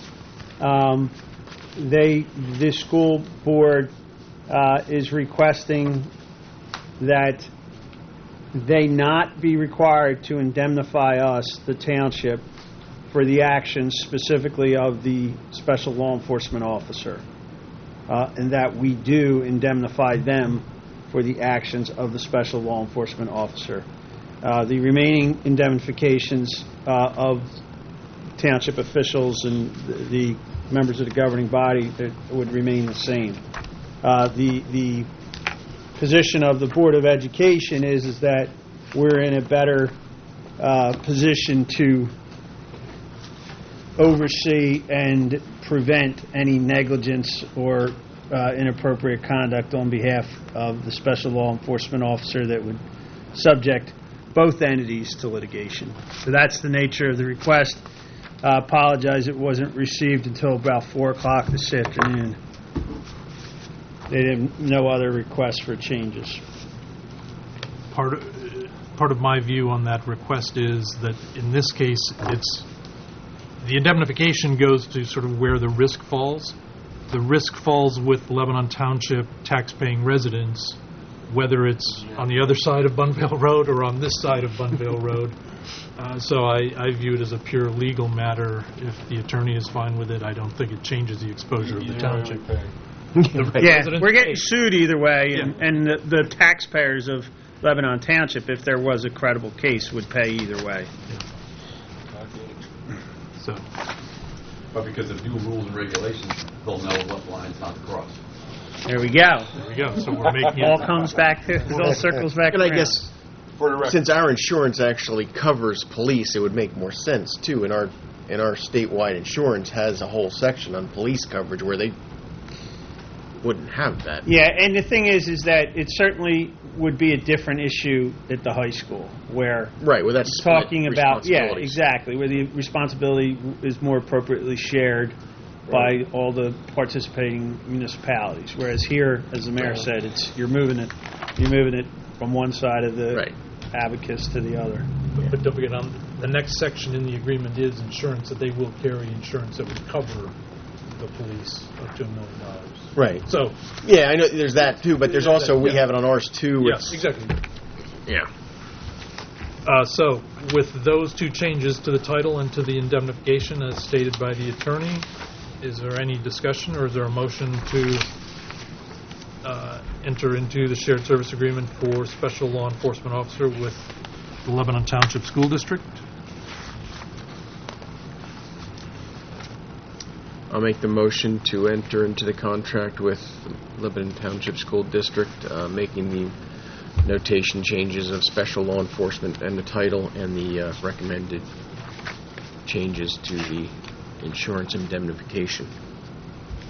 The school board is requesting that they not be required to indemnify us, the township, for the actions specifically of the special law enforcement officer, and that we do indemnify them for the actions of the special law enforcement officer. The remaining indemnifications of township officials and the members of the governing body would remain the same. The position of the Board of Education is that we're in a better position to oversee and prevent any negligence or inappropriate conduct on behalf of the special law enforcement officer that would subject both entities to litigation. So that's the nature of the request. Apologize it wasn't received until about 4 o'clock this afternoon. They have no other requests for changes. Part of my view on that request is that in this case, it's the indemnification goes to sort of where the risk falls. The risk falls with Lebanon Township tax-paying residents, whether it's on the other side of Bunvale Road or on this side of Bunvale Road. So I view it as a pure legal matter. If the attorney is fine with it, I don't think it changes the exposure of the township. Yeah, we're getting sued either way, and the taxpayers of Lebanon Township, if there was a credible case, would pay either way. So, But because of new rules and regulations, they'll know what lines not to cross. There we go. there we go. So we're making All it. comes back to, it all circles back And I around. guess since our insurance actually covers police, it would make more sense too. And our statewide insurance has a whole section on police coverage where they wouldn't have that. Yeah, and the thing is that it certainly would be a different issue at the high school, where Right. Well, that's split talking about, yeah, responsibilities. exactly, where the responsibility is more appropriately shared by all the participating municipalities. Whereas here, as the mayor said, it's you're moving it from one side of the Right. abacus to the other. But don't forget, the next section in the agreement is insurance, that they will carry insurance that would cover the police up to $1 million. Right. So, Yeah, I know there's that too, but there's also we Yeah. have it on ours too. yeah, It's- exactly. Yeah. So, with those two changes to the title and to the indemnification as stated by the attorney, is there any discussion or is there a motion to enter into the shared service agreement for special law enforcement officer with the Lebanon Township School District? I'll make the motion to enter into the contract with Lebanon Township School District, making the notation changes of special law enforcement and the title and the recommended changes to the insurance indemnification.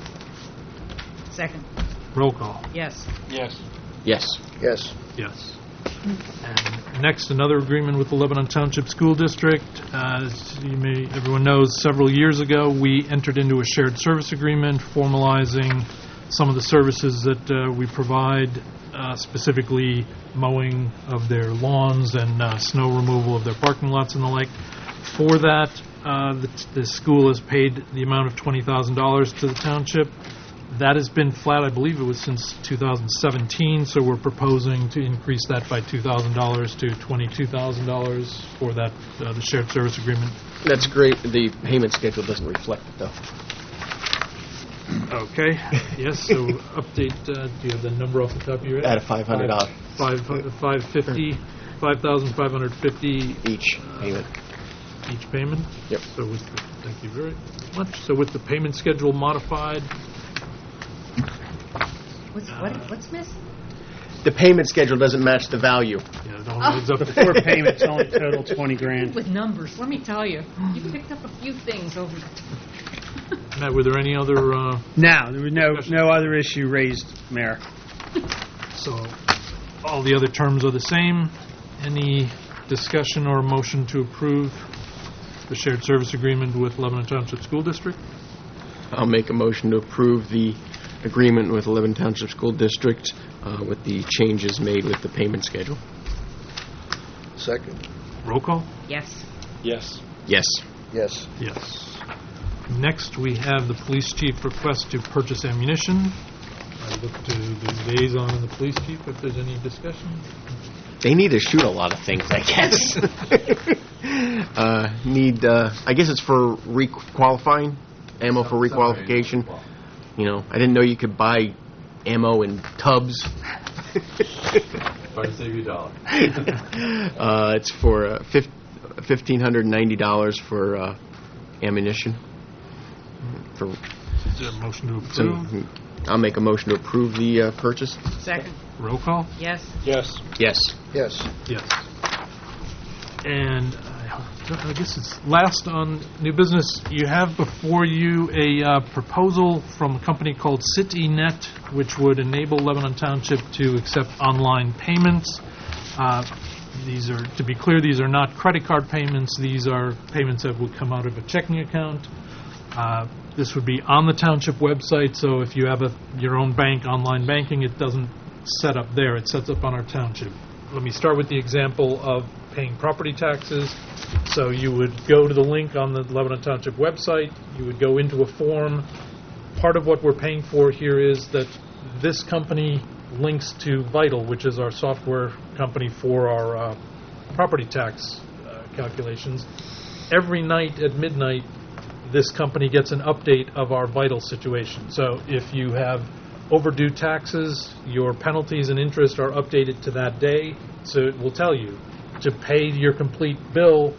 Second. Roll call. Yes. Yes. Yes. Yes. Yes. And next, another agreement with the Lebanon Township School District. As everyone knows, several years ago, we entered into a shared service agreement formalizing some of the services that we provide, specifically mowing of their lawns and snow removal of their parking lots and the like. For that, the school has paid the amount of $20,000 to the township. That has been flat, I believe it was since 2017, so we're proposing to increase that by $2,000 to $22,000 for that, the shared service agreement. That's great. The payment schedule doesn't reflect it, though. Okay, yes, so update, do you have the number off the top of your head? At a $500. 550, 5,550 Each payment. each payment? Yep. So thank you very much. So with the payment schedule modified, What's missing? The payment schedule doesn't match the value. yeah, it only adds up The to four payments only total $20,000. With numbers, let me tell you. You picked up a few things over the time. Matt, were there any other, Now, there was no other issue raised, Mayor. so all the other terms are the same? Any discussion or motion to approve the shared service agreement with Lebanon Township School District? I'll make a motion to approve the agreement with Lebanon Township School District with the changes made with the payment schedule. Second. Roll call? Yes. Yes. Yes. Yes. Yes. Next, we have the police chief request to purchase ammunition. I look to the liaison and the police chief if there's any discussion. They need to shoot a lot of things, I guess. I guess it's for requalifying, ammo for requalification. You know, I didn't know you could buy ammo in tubs. Try to save you $1. It's for $1,590 for ammunition. Is there a motion to So approve? I'll make a motion to approve the purchase. Second. Roll call? Yes. Yes. Yes. Yes. Yes. And I guess it's last on new business. You have before you a proposal from a company called CityNet, which would enable Lebanon Township to accept online payments. These are, to be clear, these are not credit card payments. These are payments that would come out of a checking account. This would be on the township website, so if you have your own bank, online banking, it doesn't set up there. It sets up on our township. Let me start with the example of paying property taxes. So you would go to the link on the Lebanon Township website. You would go into a form. Part of what we're paying for here is that this company links to Vital, which is our software company for our property tax calculations. Every night at midnight, this company gets an update of our Vital situation. So if you have overdue taxes, your penalties and interest are updated to that day. So it will tell you to pay your complete bill,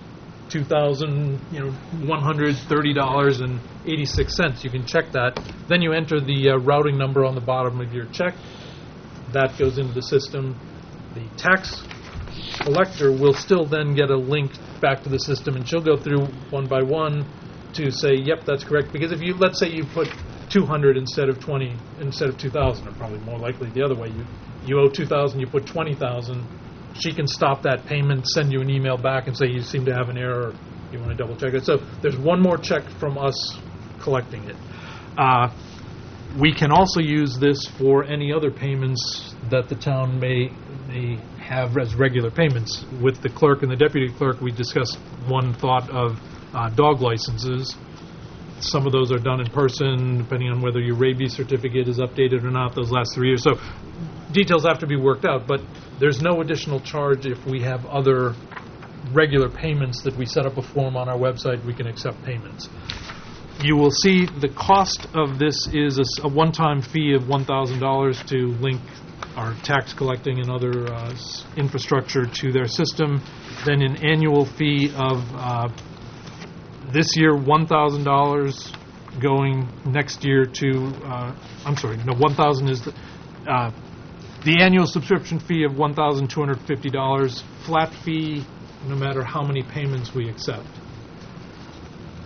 $2,130.86. You can check that. Then you enter the routing number on the bottom of your check. That goes into the system. The tax collector will still then get a link back to the system, and she'll go through one by one to say, yep, that's correct. Because if you, let's say you put 200 instead of 20, instead of 2,000, or probably more likely the other way, you owe 2,000, you put 20,000, she can stop that payment, send you an email back and say you seem to have an error, you want to double check it. So there's one more check from us collecting it. We can also use this for any other payments that the town may have as regular payments. With the clerk and the deputy clerk, we discussed one thought of dog licenses. Some of those are done in person, depending on whether your rabies certificate is updated or not those last 3 years. So details have to be worked out, but there's no additional charge if we have other regular payments that we set up a form on our website, we can accept payments. You will see the cost of this is a one-time fee of $1,000 to link our tax collecting and other infrastructure to their system. Then an annual fee of this year $1,000, going next year to $1,000 is the annual subscription fee of $1,250, flat fee no matter how many payments we accept.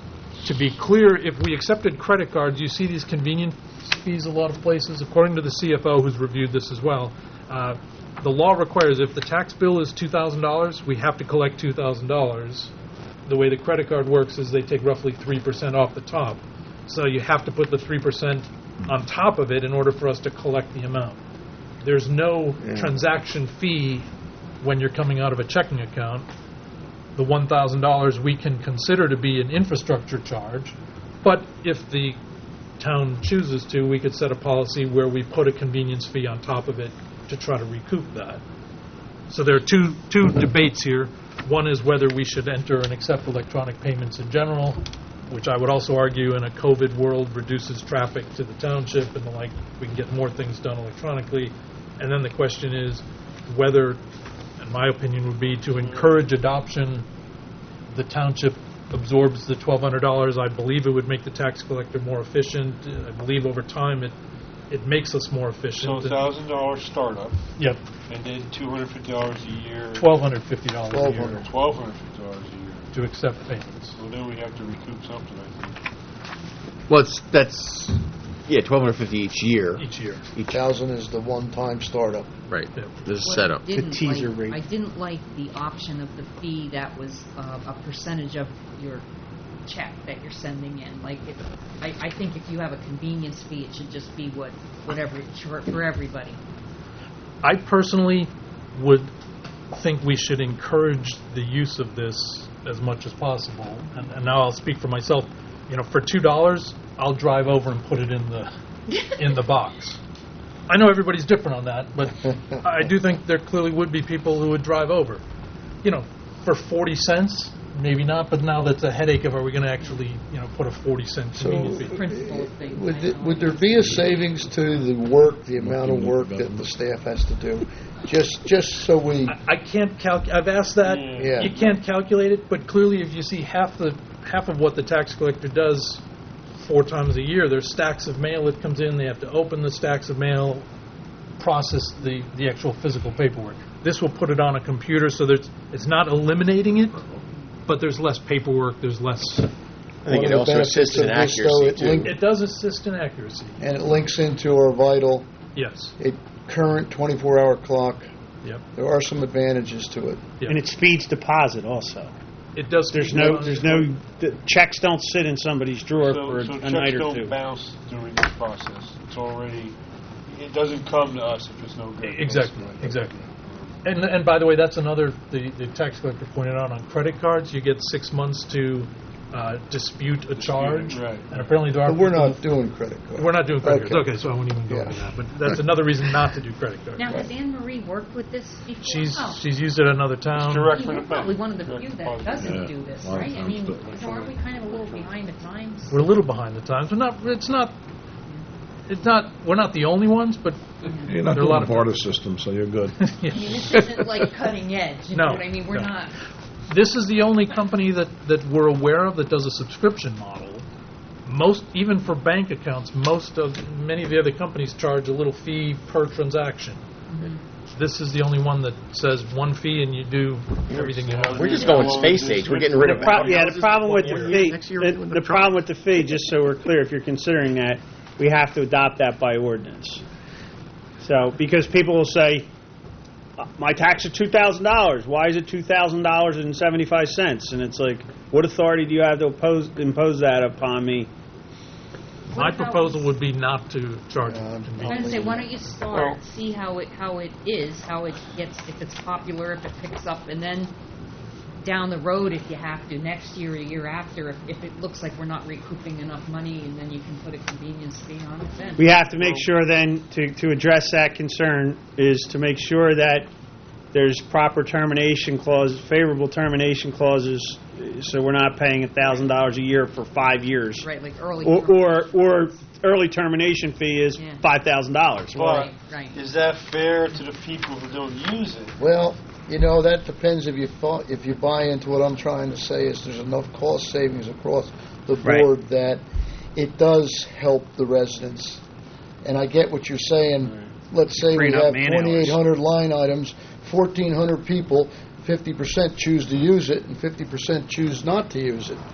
to be clear, if we accepted credit cards, you see these convenience fees a lot of places. According to the CFO, who's reviewed this as well, the law requires if the tax bill is $2,000, we have to collect $2,000. The way the credit card works is they take roughly 3% off the top. So you have to put the 3% on top of it in order for us to collect the amount. There's no transaction fee when you're coming out of a checking account. The $1,000 we can consider to be an infrastructure charge, but if the town chooses to, we could set a policy where we put a convenience fee on top of it to try to recoup that. So there are two debates here. One is whether we should enter and accept electronic payments in general, which I would also argue in a COVID world reduces traffic to the township and the like. We can get more things done electronically. And then the question is whether, in my opinion, would be to encourage adoption. The township absorbs the $1,200. I believe it would make the tax collector more efficient. I believe over time it makes us more efficient. So $1,000 startup. Yep. And then $250 a year. $1,250 a year. $1,250 a year. To accept payments. Well, then we have to recoup something, I think. Well, that's $1,250 each year. Each year. 1,000 is the one-time startup. Right. Yeah. This is What setup. I didn't teaser like- rate. I didn't like the option of the fee that was a percentage of your check that you're sending in. Like, I think if you have a convenience fee, it should just be whatever for everybody. I personally would think we should encourage the use of this as much as possible. And now I'll speak for myself. For $2, I'll drive over and put it in the box. I know everybody's different on that, but I do think there clearly would be people who would drive over. For 40 cents, maybe not, but now that's a headache of are we going to actually, put a 40-cent convenience fee. Principle of things. Would there be a savings to the amount of work that the staff has to do? Just so we... I can't calculate. I've asked that. Yeah. You can't calculate it, but clearly if you see half of what the tax collector does 4 times a year, there's stacks of mail that comes in. They have to open the stacks of mail, process the actual physical paperwork. This will put it on a computer, so it's not eliminating it, but there's less paperwork. There's less. I think it also assists in accuracy, too. It does assist in accuracy. And it links into our Vital. Yes. Current 24-hour clock. Yep. There are some advantages to it. Yep. And it speeds deposit also. It does. There's the checks don't sit in somebody's drawer for So a night checks or two. don't bounce during this process. It's already, it doesn't come to us if it's no good. Exactly. And by the way, that's another, the tax collector pointed out on credit cards, you get 6 months to dispute a charge. Right. And apparently there are But we're people- not doing credit cards. We're not doing credit Okay. cards. Okay, so I won't even go into that. But that's another reason not to do credit cards. Now, has Anne Marie worked with this before? She's used it at another town. It's direct We're from the probably bank. one of the Direct few that deposit. doesn't Yeah. do this, A lot of right? I times mean, the- so aren't we kind of a little behind the times? We're a little behind the times. We're not the only ones, but You're not there are a lot doing of barter system, so you're good. I mean, this isn't like cutting edge. You No, know what I mean? We're no. not. This is the only company that we're aware of that does a subscription model. Most, even for bank accounts, many of the other companies charge a little fee per transaction. This is the only one that says one fee and you do everything you want. We're just going space age. We're getting rid of The problem with the fee. Next year we're doing The problem with the fee, just so we're clear, if you're considering that, we have to adopt that by ordinance. So, because people will say, my tax is $2,000. Why is it $2,000.75? And it's like, what authority do you have to impose that upon me? My proposal would be not to charge I'm convenience. going to say, why don't you start, see how it is, how it gets, if it's popular, if it picks up, and then down the road, if you have to, next year or year after, if it looks like we're not recouping enough money, and then you can put a convenience fee on it then. We have to make sure then, to address that concern, is to make sure that there's proper termination clauses, favorable termination clauses, so we're not paying $1,000 a year for 5 years. Right, like early. Or early termination fee is Yeah. $5,000. But Right. is that fair to the people who don't use it? Well, that depends if you buy into what I'm trying to say is there's enough cost savings across the Right. board that it does help the residents. And I get what you're saying. Let's say we Freeing up have man hours. 2,800 line items, 1,400 people, 50% choose to use it and 50% choose not to use it.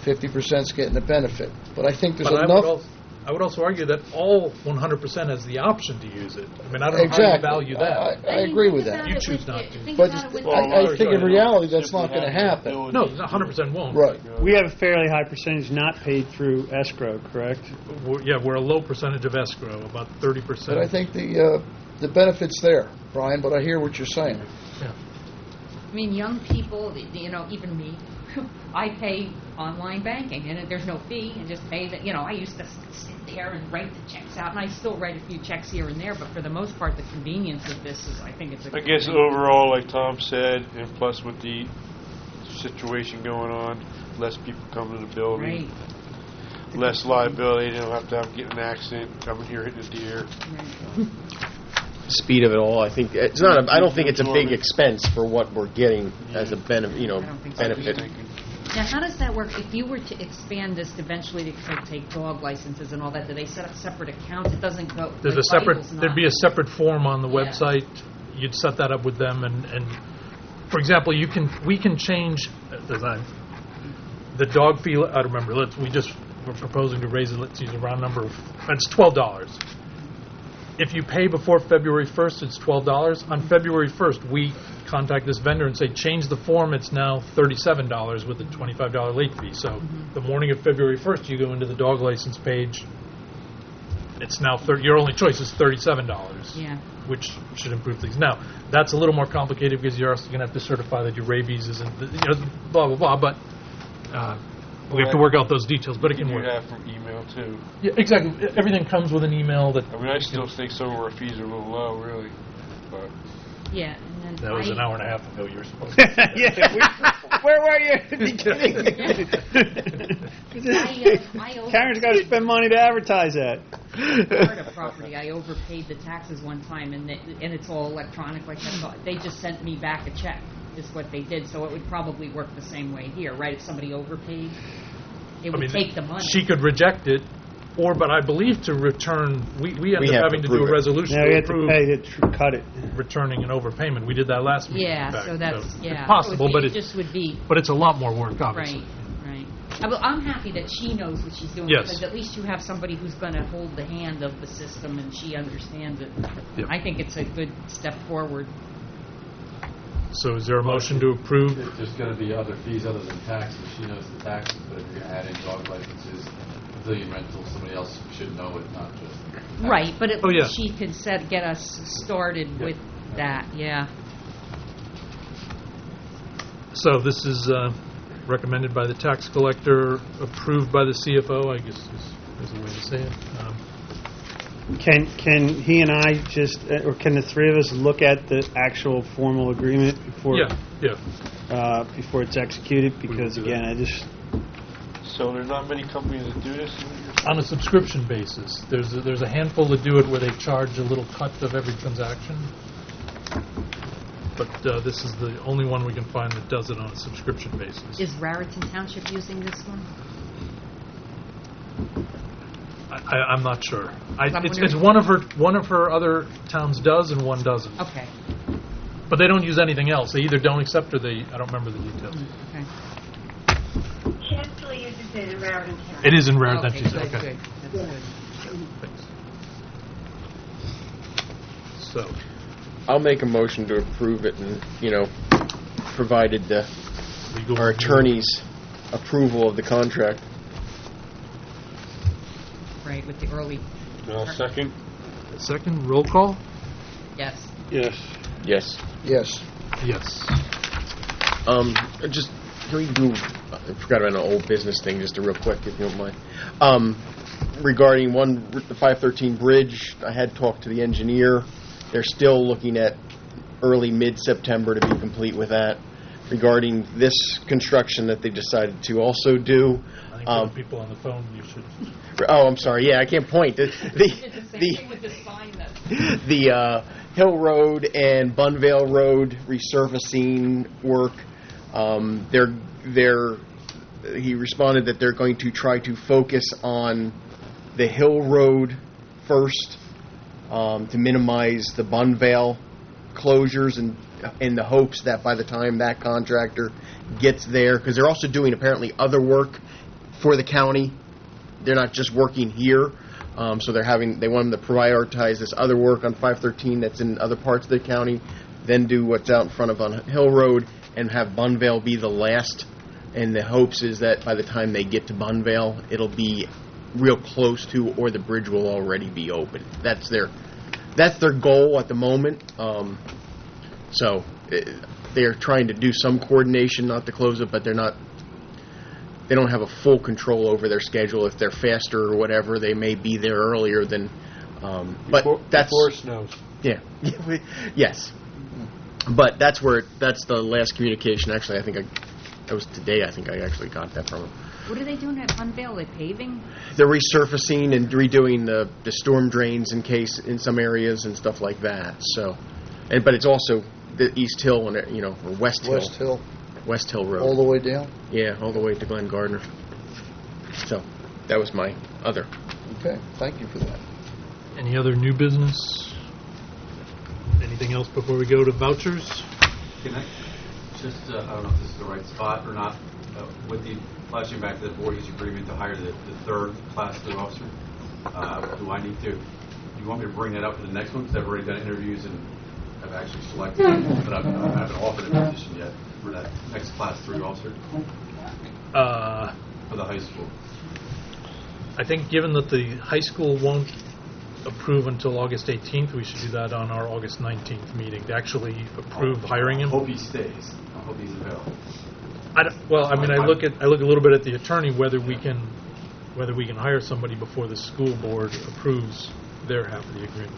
50%'s getting the benefit. But I think there's But enough. I would also argue that all 100% has the option to use it. I mean, I don't know Exactly. how you value that. I agree with that. You choose not to. But I think in reality, that's not going to happen. No, 100% won't. Right. We have a fairly high percentage not paid through escrow, correct? We're a low percentage of escrow, about 30%. But I think the benefit's there, Brian, but I hear what you're saying. Yeah. I mean, young people, even me, I pay online banking, and there's no fee, and just pay the, I used to sit there and write the checks out, and I still write a few checks here and there, but for the most part, the convenience of this is, I think it's a I guess overall, like Tom said, and plus with the situation going on, less people come to the building, Right. less liability, they don't have to get in an accident, coming here hitting a deer. Right. Speed of it all, I think it's not. I don't think it's a big expense for what we're getting as a benefit. I don't think so. Benefit. Now, how does that work? If you were to expand this eventually to take dog licenses and all that, do they set up separate accounts? It doesn't go. There's like a separate. Vitals, There'd be a separate form on the Yeah. website. You'd set that up with them, and for example, we can change the dog fee. I don't remember. We're proposing to raise it. Let's use a round number of. It's $12. If you pay before February 1st, it's $12. On February 1st, we contact this vendor and say, change the form. It's now $37 with a $25 late fee. So the morning of February 1st, you go into the dog license page. It's now your only choice is $37, Yeah. which should improve things. Now, that's a little more complicated because you're also going to have to certify that your rabies isn't, blah, blah, blah. But we have to work out those details. But it can You work. have from email too. Yeah, exactly. Everything comes with an email that. I mean, I still think some of our fees are a little low, really. But Yeah. And then That was I- an hour and a half ago. You were supposed to. Yeah. Where were you at the beginning? Karen's got to spend money to advertise that. Florida property, I overpaid the taxes one time, and it's all electronic like that. So they just sent me back a check, is what they did. So it would probably work the same way here, right? If somebody overpaid, it would take the money. She could reject it, but I believe to return, we ended have up having to to do prove a it. resolution Now we to have to approve pay to cut it. returning an overpayment. We did that last week. Yeah, in fact. so that's it's possible, but it just would be but it's a lot more work, obviously. right. I'm happy that she knows what she's doing, Yes. because at least you have somebody who's going to hold the hand of the system and she understands it. Yep. I think it's a good step forward. So is there a motion to approve? If there's going to be other fees other than taxes, she knows the taxes, but if you're going to add in dog licenses, pavilion rentals, somebody else should know it, not just taxes. Right, but at Oh, yeah. least she can get us started with that, yeah. So this is recommended by the tax collector, approved by the CFO, I guess is a way to say it. Can he and I just, or can the three of us look at the actual formal agreement before before it's executed? Because again, I just so there's not many companies that do this. On a subscription basis. There's a handful that do it where they charge a little cut of every transaction. But this is the only one we can find that does it on a subscription basis. Is Raritan Township using this one? I'm not sure. I'm It's wondering- one of her other towns does and one doesn't. Okay. But they don't use anything else. They either don't accept or I don't remember the details. Okay. She actually uses it in Raritan County. It is in Raritan. Okay, She's good, okay. good. That's good. Thanks. So, I'll make a motion to approve it, and provided legal our review. attorney's approval of the contract. Right, with the early, No, second. Second, roll call? yes. Yes. Yes. Yes. Yes. Just can we do? I forgot about an old business thing. Just a real quick, if you don't mind. Regarding the 513 bridge, I had talked to the engineer. They're still looking at early mid-September to be complete with that. Regarding this construction that they decided to also do. I think for the people on the phone, you should. Oh, I'm sorry. Yeah, I can't point. Did the same thing with the sign that. The Hill Road and Bunvale Road resurfacing work. He responded that they're going to try to focus on the Hill Road first to minimize the Bunvale closures, and in the hopes that by the time that contractor gets there, because they're also doing apparently other work for the county. They're not just working here, so they want them to prioritize this other work on 513 that's in other parts of the county, then do what's out in front of on Hill Road, and have Bunvale be the last. And the hopes is that by the time they get to Bunvale, it'll be real close to, or the bridge will already be open. That's their goal at the moment. So they're trying to do some coordination, not to close it, but they don't have a full control over their schedule. If they're faster or whatever, they may be there earlier than. Before it snows. Yeah. Yes. But that's the last communication. Actually, I think that was today. I think I actually got that from them. What are they doing at Bunvale? They paving? They're resurfacing and redoing the storm drains in some areas and stuff like that. So, but it's also the East Hill and or West Hill. West Hill Road. All the way down? Yeah, all the way to Glen Gardner. So, that was my other. Okay, thank you for that. Any other new business? Anything else before we go to vouchers? Can I just, I don't know if this is the right spot or not, with the flashing back to the board use agreement to hire the third Class 3 officer, do you want me to bring that up for the next one? Because I've already done interviews and I've actually selected, but I haven't offered a position yet for that next Class 3 officer for the high school. I think given that the high school won't approve until August 18th, we should do that on our August 19th meeting to actually approve hiring him. I hope he stays. I hope he's available. I look a little bit at the attorney whether we can hire somebody before the school board approves their half of the agreement.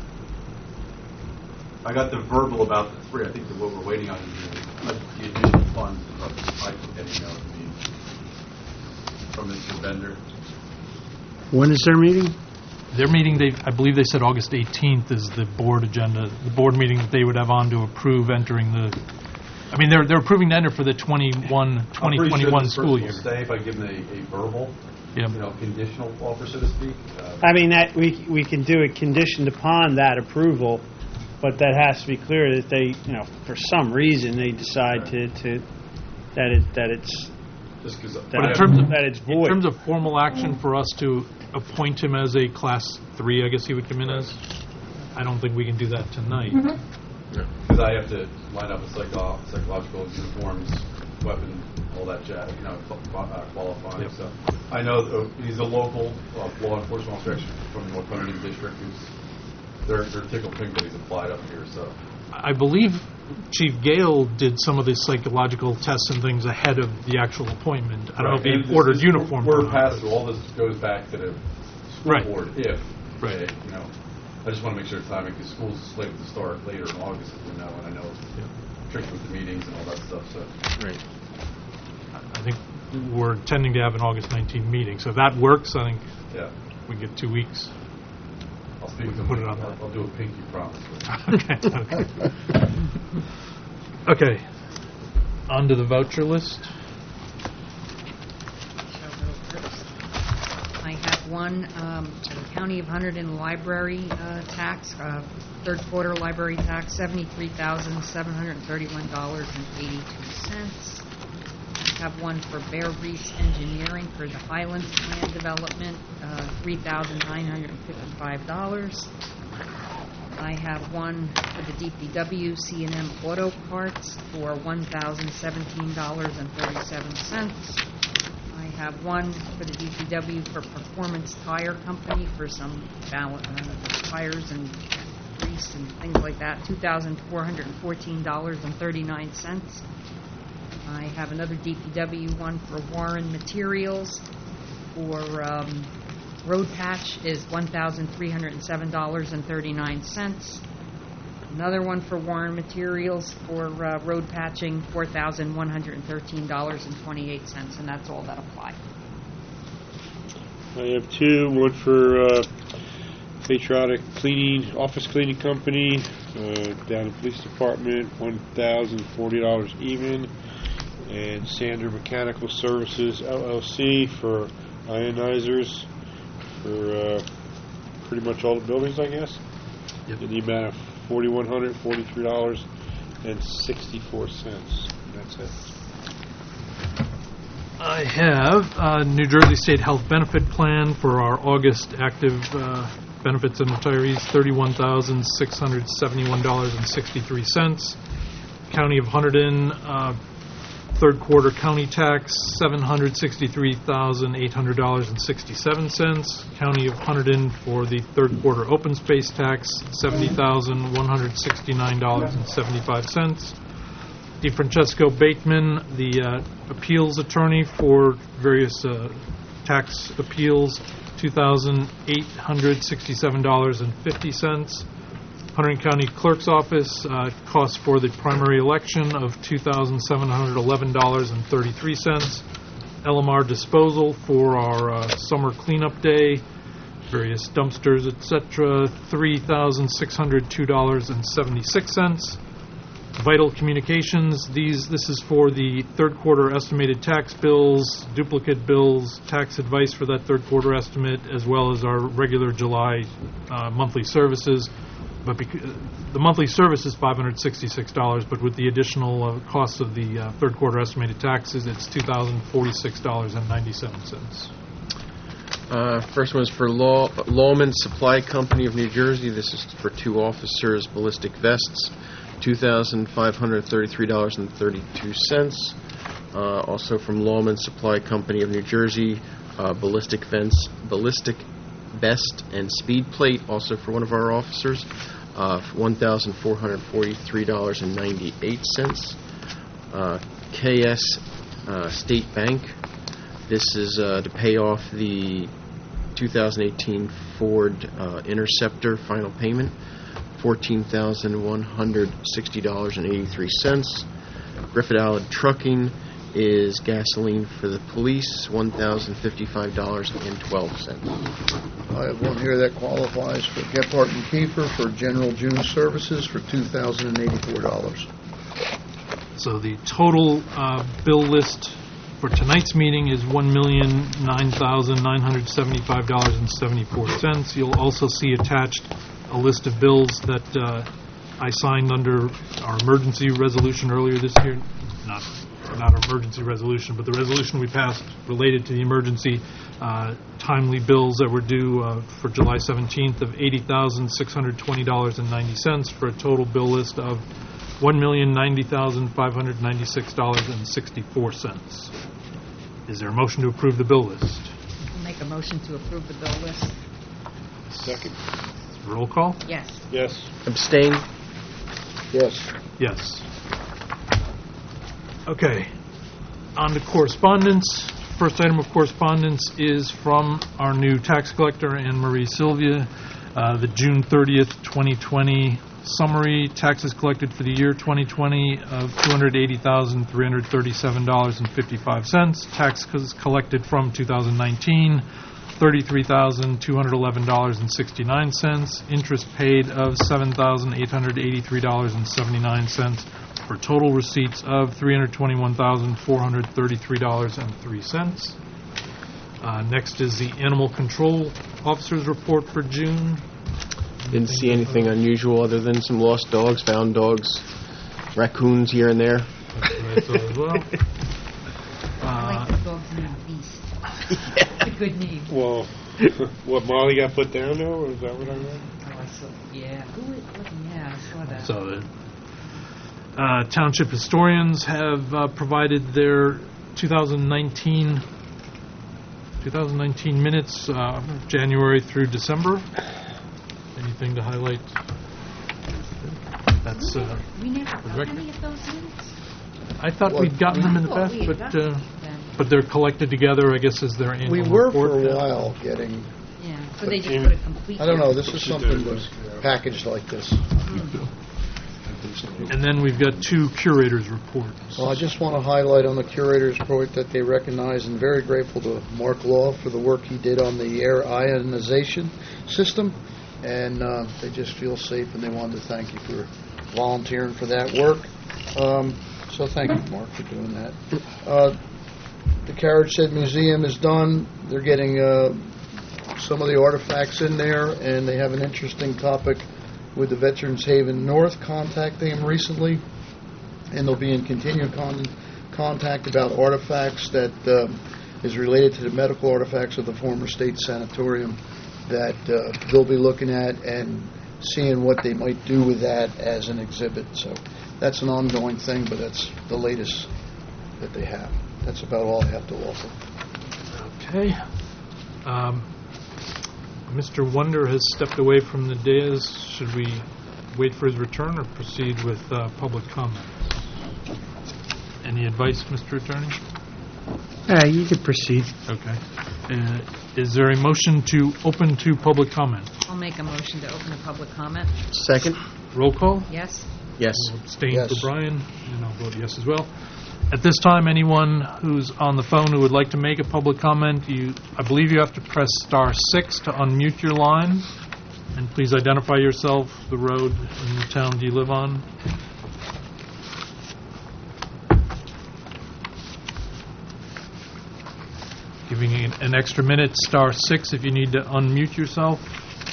I got the verbal about the 3. I think that what we're waiting on is the additional funds I can get email to me from Mr. Bender. When is their meeting? Their meeting, I believe they said August 18th is the board agenda, the board meeting that they would have on to approve entering the. I mean, they're approving to enter for the 2021 school year. Stay if I give them a verbal, conditional offer, so to speak. I mean, that we can do it conditioned upon that approval, but that has to be clear that they, for some reason they decide that it's. Just because. That it's void. In terms of formal action for us to appoint him as a Class 3, I guess he would come in as. I don't think we can do that tonight. Because I have to line up with psychological uniforms, weapon, all that jazz, qualifying. Yep. So I know he's a local law enforcement officer from the North Huntington district. They're tickled pink that he's applied up here. So I believe Chief Gale did some of the psychological tests and things ahead of the actual appointment. I don't know if he ordered uniform. We're past all this goes back to the school board. If I just want to make sure it's timing because school's slated to start later in August, as we know, and I know it's tricky with the meetings and all that stuff. So I think we're intending to have an August 19th meeting, so if that works, I think we get 2 weeks. I'll speak with him. Put it on I'll do a pinky promise. Okay. On to the voucher list. I have one for the County of Hunterdon library tax, third quarter library tax, $73,731.82. I have one for Bear Reese Engineering for the Highlands Land Development, $3,955. I have one for the DPW C&M Auto Parts for $1,017.37. I have one for the DPW for Performance Tire Company for some tires and grease and things like that, $2,414.39. I have another DPW one for Warren Materials for road patch is $1,307.39. Another one for Warren Materials for road patching, $4,113.28, and that's all that apply. I have two, one for Patriotic Cleaning, Office Cleaning Company, down in Police Department, $1,040 even, and Sander Mechanical Services, LLC, for ionizers, for pretty much all the buildings, I guess. Yep. In the amount of $4,143.64. That's it. I have New Jersey State Health Benefit Plan for our August active benefits and retirees, $31,671.63. County of Hunterdon, third quarter county tax, $763,800.67. County of Hunterdon for the third quarter open space tax, $70,169.75. DeFrancesco Bateman, the appeals attorney for various tax appeals, $2,867.50. Hunterdon County Clerk's Office, costs for the primary election of $2,711.33. LMR Disposal for our summer cleanup day, various dumpsters, etc., $3,602.76. Vital Communications, this is for the third quarter estimated tax bills, duplicate bills, tax advice for that third quarter estimate, as well as our regular July monthly services. But the monthly service is $566, but with the additional costs of the third quarter estimated taxes, it's $2,046.97. First one is for Lawman Supply Company of New Jersey. This is for 2 officers, ballistic vests, $2,533.32. Also from Lawman Supply Company of New Jersey, ballistic vest and speed plate, also for one of our officers, $1,443.98. KS State Bank. This is to pay off the 2018 Ford Interceptor final payment, $14,160.83. Griffith Allen Trucking is gasoline for the police, $1,055.12. I have one here that qualifies for Gephardt and Kiefer for general June services for $2,084. So the total bill list for tonight's meeting is $1,009,975.74. You'll also see attached a list of bills that I signed under our emergency resolution earlier this year. Not our emergency resolution, but the resolution we passed related to the emergency timely bills that were due for July 17th of $80,620.90 for a total bill list of $1,090,596.64. Is there a motion to approve the bill list? I'll make a motion to approve the bill list. Second. Roll call? Yes. Yes. Abstain? Yes. Yes. Okay. On to correspondence. First item of correspondence is from our new tax collector, Anne Marie Sylvia. The June 30th, 2020 summary: taxes collected for the year 2020 of $280,337.55. Taxes collected from 2019, $33,211.69. Interest paid of $7,883.79. For total receipts of $321,433.03. Next is the Animal Control Officer's Report for June. Didn't see anything unusual other than some lost dogs, found dogs, raccoons here and there. That's what I saw as well. I like the dog's name, Beast. It's a good name. Well, what, Molly got put down now, or is that what I read? Oh, I saw. Yeah. Yeah, I saw that. So township historians have provided their 2019 minutes, January through December. Anything to highlight? That's we never got any of those minutes. I thought we'd gotten them in the past, but they're collected together, I guess, as their annual We were report. for a while getting, Yeah, so they just put a complete. I don't know, this is something that's packaged like this. And then we've got 2 curators' reports. Well, I just want to highlight on the curator's report that they recognize and very grateful to Mark Law for the work he did on the air ionization system. And they just feel safe, and they wanted to thank you for volunteering for that work. So thank you, Mark, for doing that. The Carriage Shed Museum is done. They're getting some of the artifacts in there, and they have an interesting topic with the Veterans Haven North contacting them recently, and they'll be in continued contact about artifacts that is related to the medical artifacts of the former state sanatorium that they'll be looking at and seeing what they might do with that as an exhibit. So that's an ongoing thing, but that's the latest that they have. That's about all I have to offer. Okay. Mr. Wonder has stepped away from the dais. Should we wait for his return or proceed with public comment? Any advice, Mr. Attorney? You could proceed. Okay. Is there a motion to open to public comment? I'll make a motion to open a public comment. Second? Roll call? Yes? Yes. I'll abstain Yes. for Brian, and I'll vote yes as well. At this time, anyone who's on the phone who would like to make a public comment, I believe you have to press *6 to unmute your line. And please identify yourself, the road, and the town do you live on. Giving an extra minute, *6 if you need to unmute yourself.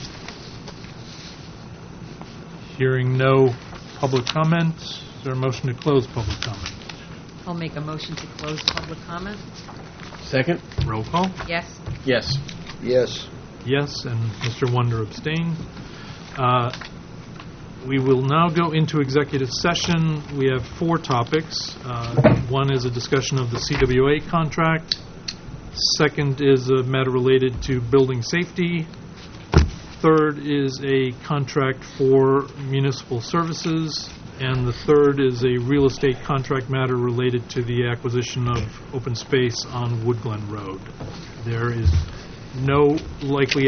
Hearing no public comment, is there a motion to close public comment? I'll make a motion to close public comment. Second? Roll call? Yes? Yes. Yes. Yes, and Mr. Wonder abstained. We will now go into executive session. We have 4 topics. One is a discussion of the CWA contract. Second is a matter related to building safety. Third is a contract for municipal services. And the third is a real estate contract matter related to the acquisition of open space on Wood Glen Road. There is no likely